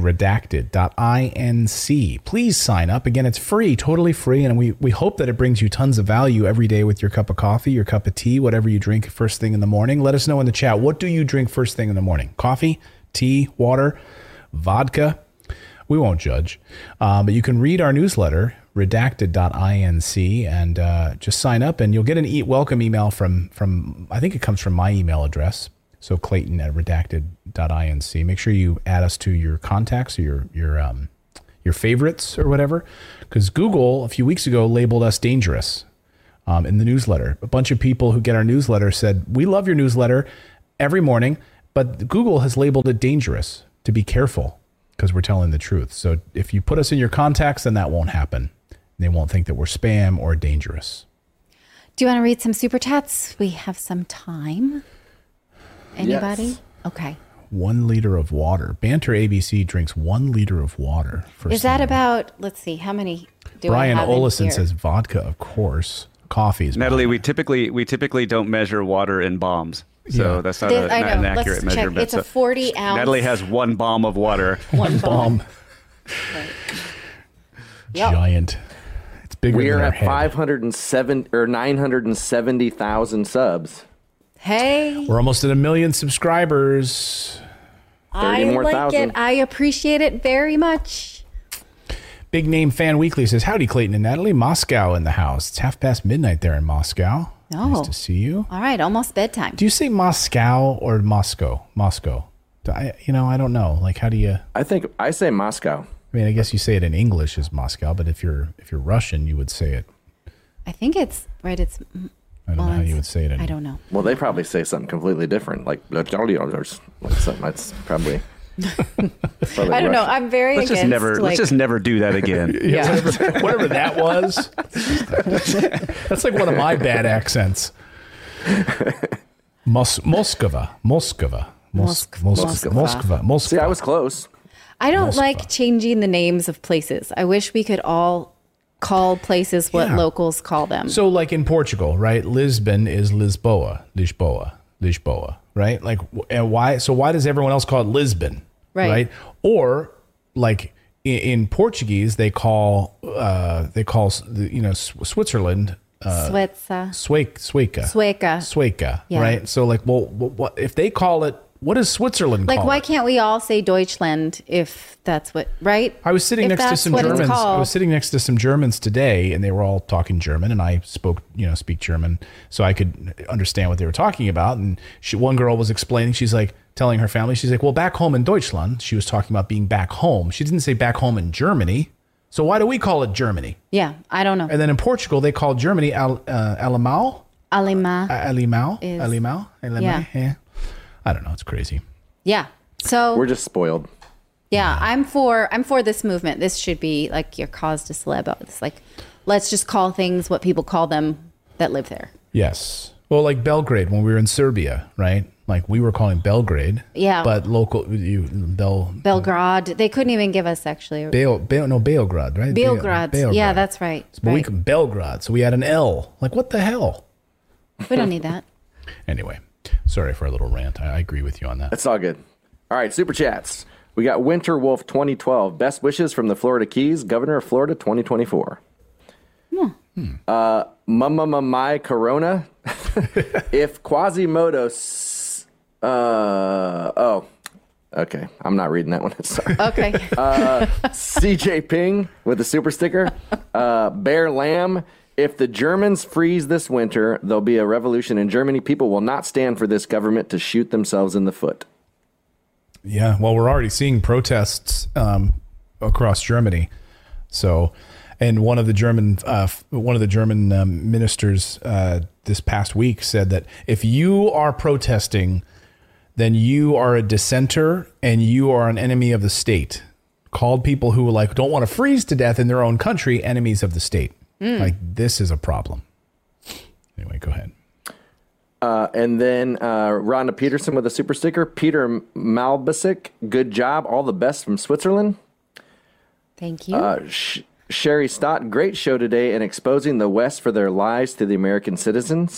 Speaker 1: redacted.inc, please sign up. Again, it's free, totally free. And we hope that it brings you tons of value every day with your cup of coffee, your cup of tea, whatever you drink first thing in the morning. Let us know in the chat. What do you drink first thing in the morning? Coffee, tea, water, vodka? We won't judge. But you can read our newsletter, redacted.inc, and just sign up, and you'll get an welcome email from I think it comes from my email address, so Clayton@redacted.inc. Make sure you add us to your contacts or your favorites or whatever, because Google a few weeks ago labeled us dangerous in the newsletter. A bunch of people who get our newsletter said, we love your newsletter every morning, but Google has labeled it dangerous, to be careful, because we're telling the truth. So if you put us in your contacts, then that won't happen. They won't think that we're spam or dangerous.
Speaker 2: Do you want to read some super chats? We have some time. Anybody?
Speaker 3: Yes.
Speaker 2: Okay.
Speaker 1: 1 liter of water. Banter ABC drinks 1 liter of water.
Speaker 2: Is that about, let's see, how many do
Speaker 1: Brian
Speaker 2: I have
Speaker 1: Olison
Speaker 2: in here?
Speaker 1: says vodka, of course. Coffee is
Speaker 4: Natalie,
Speaker 1: mine.
Speaker 4: we typically don't measure water in bombs. So that's not an accurate
Speaker 2: Let's
Speaker 4: measurement.
Speaker 2: check. It's a 40 ounce.
Speaker 4: Natalie has 1 bomb of water.
Speaker 2: One bomb. Right.
Speaker 1: Giant. It's bigger
Speaker 3: We
Speaker 1: than
Speaker 3: are
Speaker 1: our
Speaker 3: at
Speaker 1: head.
Speaker 3: 970,000 subs.
Speaker 2: Hey.
Speaker 1: We're almost at 1 million subscribers.
Speaker 3: 30 more
Speaker 2: like
Speaker 3: thousand.
Speaker 2: it. I appreciate it very much.
Speaker 1: Big Name Fan Weekly says, howdy, Clayton and Natalie. Moscow in the house. It's midnight there in Moscow.
Speaker 2: Oh.
Speaker 1: Nice to see you.
Speaker 2: All right, almost bedtime.
Speaker 1: Do you say Moscow or Moscow? Moscow. I don't know. Like, how do you?
Speaker 3: I think I say Moscow.
Speaker 1: I mean, I guess you say it in English as Moscow, but if you're Russian, you would say it.
Speaker 2: I think it's right. It's.
Speaker 1: I don't know how you would say it.
Speaker 2: I don't know.
Speaker 3: Well, they probably say something completely different, like or something. That's probably.
Speaker 2: I don't know. I'm very
Speaker 4: let's
Speaker 2: against.
Speaker 4: Let's just never do that again.
Speaker 1: Yeah, whatever that was. That's like one of my bad accents. Moskva.
Speaker 3: See, I was close.
Speaker 2: I don't like changing the names of places. I wish we could all call places what locals call them.
Speaker 1: So, like in Portugal, right? Lisbon is Lisboa, right? Like, and why? So why does everyone else call it Lisbon, right? Or like in Portuguese, they call Switzerland. Sueca, right? So, like, well, what if they call it? What does Switzerland call it?
Speaker 2: Like, why can't we all say Deutschland if that's what, right?
Speaker 1: I was sitting next to some Germans. I was sitting next to some Germans today, and they were all talking German, and I speak German, so I could understand what they were talking about. And one girl was explaining, she's like telling her family, she's like, well, back home in Deutschland, she was talking about being back home. She didn't say back home in Germany. So why do we call it Germany?
Speaker 2: Yeah, I don't know.
Speaker 1: And then in Portugal, they call Germany Alemão. Alemão. Yeah. I don't know. It's crazy.
Speaker 2: Yeah. So
Speaker 3: we're just spoiled.
Speaker 2: Yeah, I'm for this movement. This should be like your cause to celeb. It's like, let's just call things what people call them that live there.
Speaker 1: Yes. Well, like Belgrade when we were in Serbia, right? Like we were calling Belgrade.
Speaker 2: Yeah.
Speaker 1: But
Speaker 2: Belgrade. They couldn't even give us actually.
Speaker 1: Beograd, right?
Speaker 2: Beograd. Yeah, that's right.
Speaker 1: But we can Belgrade, so we had an L. Like what the hell?
Speaker 2: We don't need that.
Speaker 1: Anyway, sorry for a little rant. I agree with you on that.
Speaker 3: That's all good. All right, super chats. We got Winter Wolf 2012. Best wishes from the Florida Keys, Governor of Florida 2024. My Corona. If Quasimodo. Okay. I'm not reading that one. Sorry.
Speaker 2: Okay.
Speaker 3: CJ Ping with the super sticker. Bear Lamb. If the Germans freeze this winter, there'll be a revolution in Germany. People will not stand for this government to shoot themselves in the foot.
Speaker 1: Yeah, well, we're already seeing protests across Germany. So, and one of the German ministers this past week said that if you are protesting, then you are a dissenter and you are an enemy of the state. Called people who don't want to freeze to death in their own country enemies of the state. Like this is a problem. Anyway, go ahead.
Speaker 3: And then Rhonda Peterson with a super sticker. Peter Malbasic, good job. All the best from Switzerland.
Speaker 2: Thank you.
Speaker 3: Sherry Stott, great show today in exposing the West for their lies to the American citizens.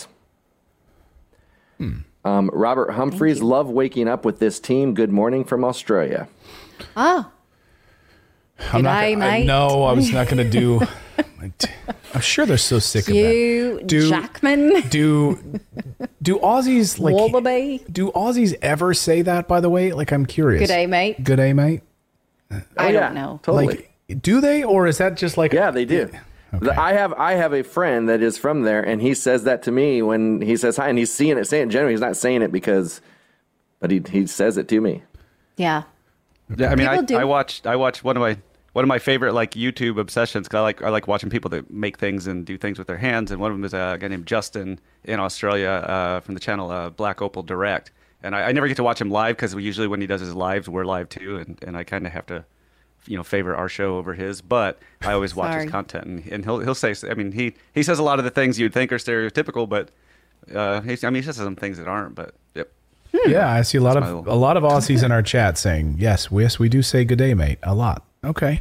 Speaker 3: Robert Humphreys, love waking up with this team. Good morning from Australia.
Speaker 2: Oh.
Speaker 1: No, I was not going to do... I'm sure they're so sick of that.
Speaker 2: Jackman.
Speaker 1: Do Aussies
Speaker 2: Wallaby?
Speaker 1: Do Aussies ever say that? By the way, I'm curious.
Speaker 2: Good day, mate.
Speaker 1: Good day, mate.
Speaker 2: I don't know.
Speaker 3: Totally.
Speaker 1: Do they, or is that just
Speaker 3: Yeah, they do. Okay. I have a friend that is from there, and he says that to me when he says hi, and he's saying it generally. He's not saying it but he says it to me.
Speaker 2: Yeah.
Speaker 4: Yeah, I mean, I watched one of my favorite YouTube obsessions, because I like watching people that make things and do things with their hands, and one of them is a guy named Justin in Australia from the channel Black Opal Direct, and I never get to watch him live because usually when he does his lives, we're live too, and I kind of have to favor our show over his, but I always watch his content, and he'll say, I mean, he says a lot of the things you'd think are stereotypical, but he says some things that aren't, but yep.
Speaker 1: Yeah, I see a lot of Aussies in our chat saying, yes, we do say good day, mate, a lot. Okay.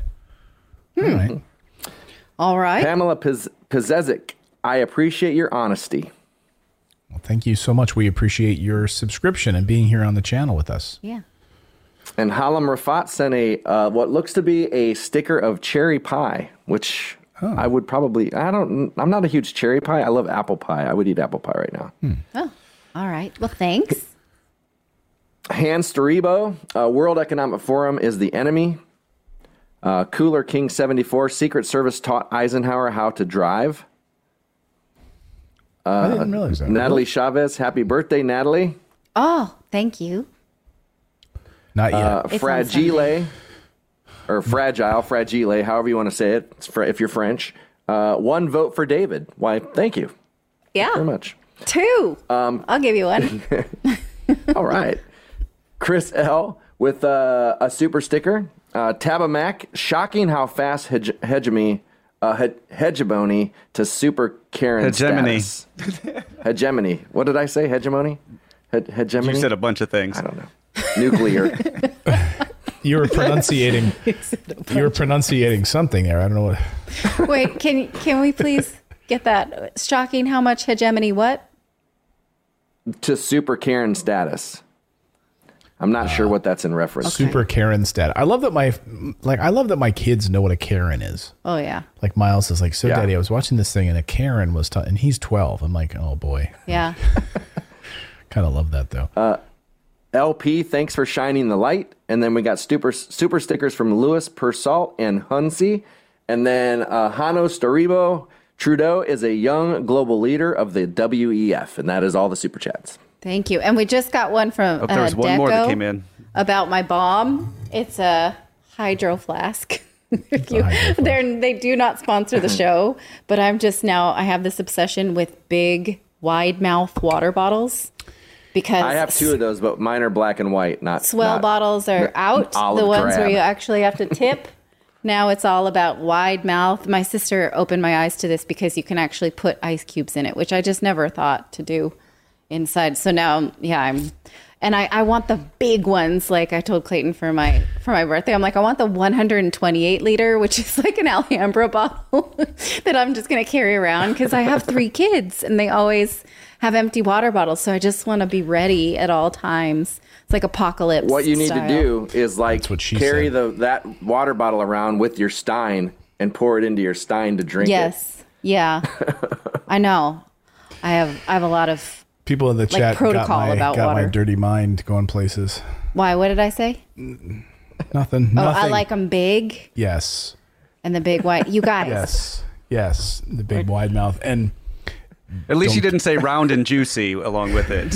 Speaker 2: All right.
Speaker 3: Pamela Pizezic, I appreciate your honesty.
Speaker 1: Well, thank you so much. We appreciate your subscription and being here on the channel with us.
Speaker 2: Yeah.
Speaker 3: And Halam Rafat sent what looks to be a sticker of cherry pie, which I would probably, I'm not a huge cherry pie. I love apple pie. I would eat apple pie right now.
Speaker 2: Oh, all right. Well, thanks.
Speaker 3: Hans Storibo, World Economic Forum is the enemy. Cooler King 74, Secret Service taught Eisenhower how to drive.
Speaker 1: I didn't realize that.
Speaker 3: Natalie Chavez, happy birthday, Natalie.
Speaker 2: Oh, thank you.
Speaker 1: Not yet.
Speaker 3: Fragile, or Fragile, however you want to say it, if you're French. 1 vote for David. Why, thank you.
Speaker 2: Yeah.
Speaker 3: Very much.
Speaker 2: 2. I'll give you one.
Speaker 3: All right. Chris L. with a super sticker. Tabamac, shocking how fast hegemony to super Karen status. Hegemony. What did I say? Hegemony? Hegemony?
Speaker 4: You said a bunch of things.
Speaker 3: I don't know. Nuclear.
Speaker 1: You were pronunciating. You were pronunciating something there. I don't know what.
Speaker 2: Wait, can we please get that? Shocking how much hegemony what?
Speaker 3: To super Karen status. I'm not sure what that's in reference.
Speaker 1: Super Karen stat. I love that my kids know what a Karen is.
Speaker 2: Oh yeah.
Speaker 1: Like Miles is like, so Daddy, I was watching this thing and a Karen was, and he's 12. I'm like, oh boy.
Speaker 2: Yeah.
Speaker 1: Kind of love that though.
Speaker 3: LP, thanks for shining the light. And then we got super stickers from Louis Persalt and Hunsi. And then Hano Storibo, Trudeau is a young global leader of the WEF. And that is all the super chats.
Speaker 2: Thank you. And we just got one from
Speaker 4: there was one more that came in
Speaker 2: about my bomb. It's a hydro flask. They do not sponsor the show, but I have this obsession with big, wide mouth water bottles because
Speaker 3: I have 2 of those, but mine are black and white, not
Speaker 2: swell bottles are out. The ones where you actually have to tip. Now it's all about wide mouth. My sister opened my eyes to this because you can actually put ice cubes in it, which I just never thought to do inside. So now, I want the big ones. Like I told Clayton for my birthday, I'm like, I want the 128 liter, which is like an Alhambra bottle that I'm just going to carry around because I have 3 kids and they always have empty water bottles. So I just want to be ready at all times. It's like apocalypse.
Speaker 3: What you need to do is carry that water bottle around with your Stein and pour it into your Stein to drink it.
Speaker 2: Yes. Yeah. I know. I have a lot of
Speaker 1: people in the chat got my dirty mind going places.
Speaker 2: Why? What did I say?
Speaker 1: Nothing.
Speaker 2: I like them big.
Speaker 1: Yes.
Speaker 2: And the big white. You guys.
Speaker 1: Yes. The big wide mouth. And
Speaker 4: at least you didn't say round and juicy along with it.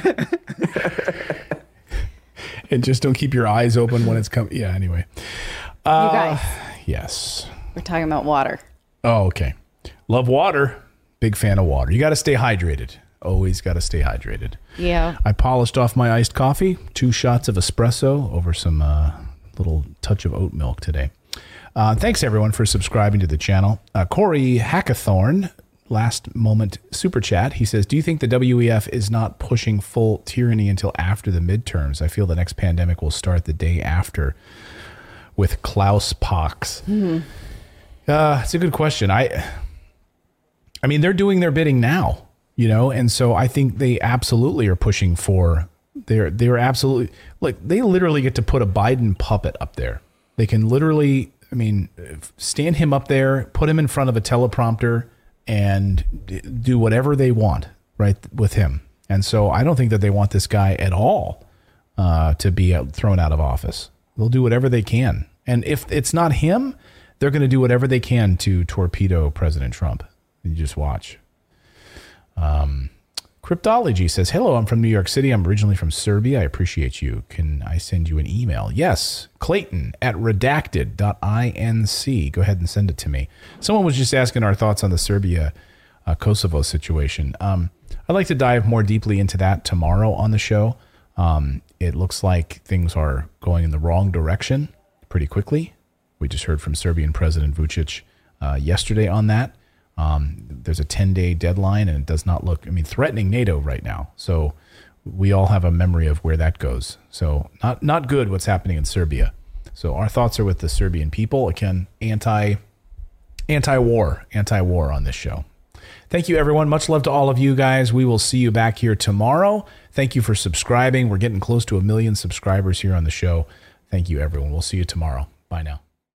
Speaker 1: And just don't keep your eyes open when it's coming. Yeah. Anyway.
Speaker 2: You guys.
Speaker 1: Yes.
Speaker 2: We're talking about water.
Speaker 1: Oh, okay. Love water. Big fan of water. You got to stay hydrated. Always got to stay hydrated.
Speaker 2: Yeah.
Speaker 1: I polished off my iced coffee, 2 shots of espresso over some little touch of oat milk today. Thanks, everyone, for subscribing to the channel. Corey Hackathorn, last moment super chat. He says, do you think the WEF is not pushing full tyranny until after the midterms? I feel the next pandemic will start the day after with Klaus pox.
Speaker 2: Mm-hmm.
Speaker 1: It's a good question. I mean, they're doing their bidding now. And so I think they absolutely are pushing for they're absolutely they literally get to put a Biden puppet up there. They can literally, stand him up there, put him in front of a teleprompter and do whatever they want right with him. And so I don't think that they want this guy at all to be thrown out of office. They'll do whatever they can. And if it's not him, they're going to do whatever they can to torpedo President Trump. You just watch. Cryptology says, hello, I'm from New York City. I'm originally from Serbia. I appreciate you. Can I send you an email? Yes. Clayton at redacted.inc. Go ahead and send it to me. Someone was just asking our thoughts on the Serbia Kosovo situation. I'd like to dive more deeply into that tomorrow on the show. It looks like things are going in the wrong direction pretty quickly. We just heard from Serbian President Vučić yesterday on that. There's a 10-day deadline, and it does not look, threatening NATO right now. So we all have a memory of where that goes. So not good what's happening in Serbia. So our thoughts are with the Serbian people. Again, anti-war on this show. Thank you, everyone. Much love to all of you guys. We will see you back here tomorrow. Thank you for subscribing. We're getting close to 1 million subscribers here on the show. Thank you, everyone. We'll see you tomorrow. Bye now.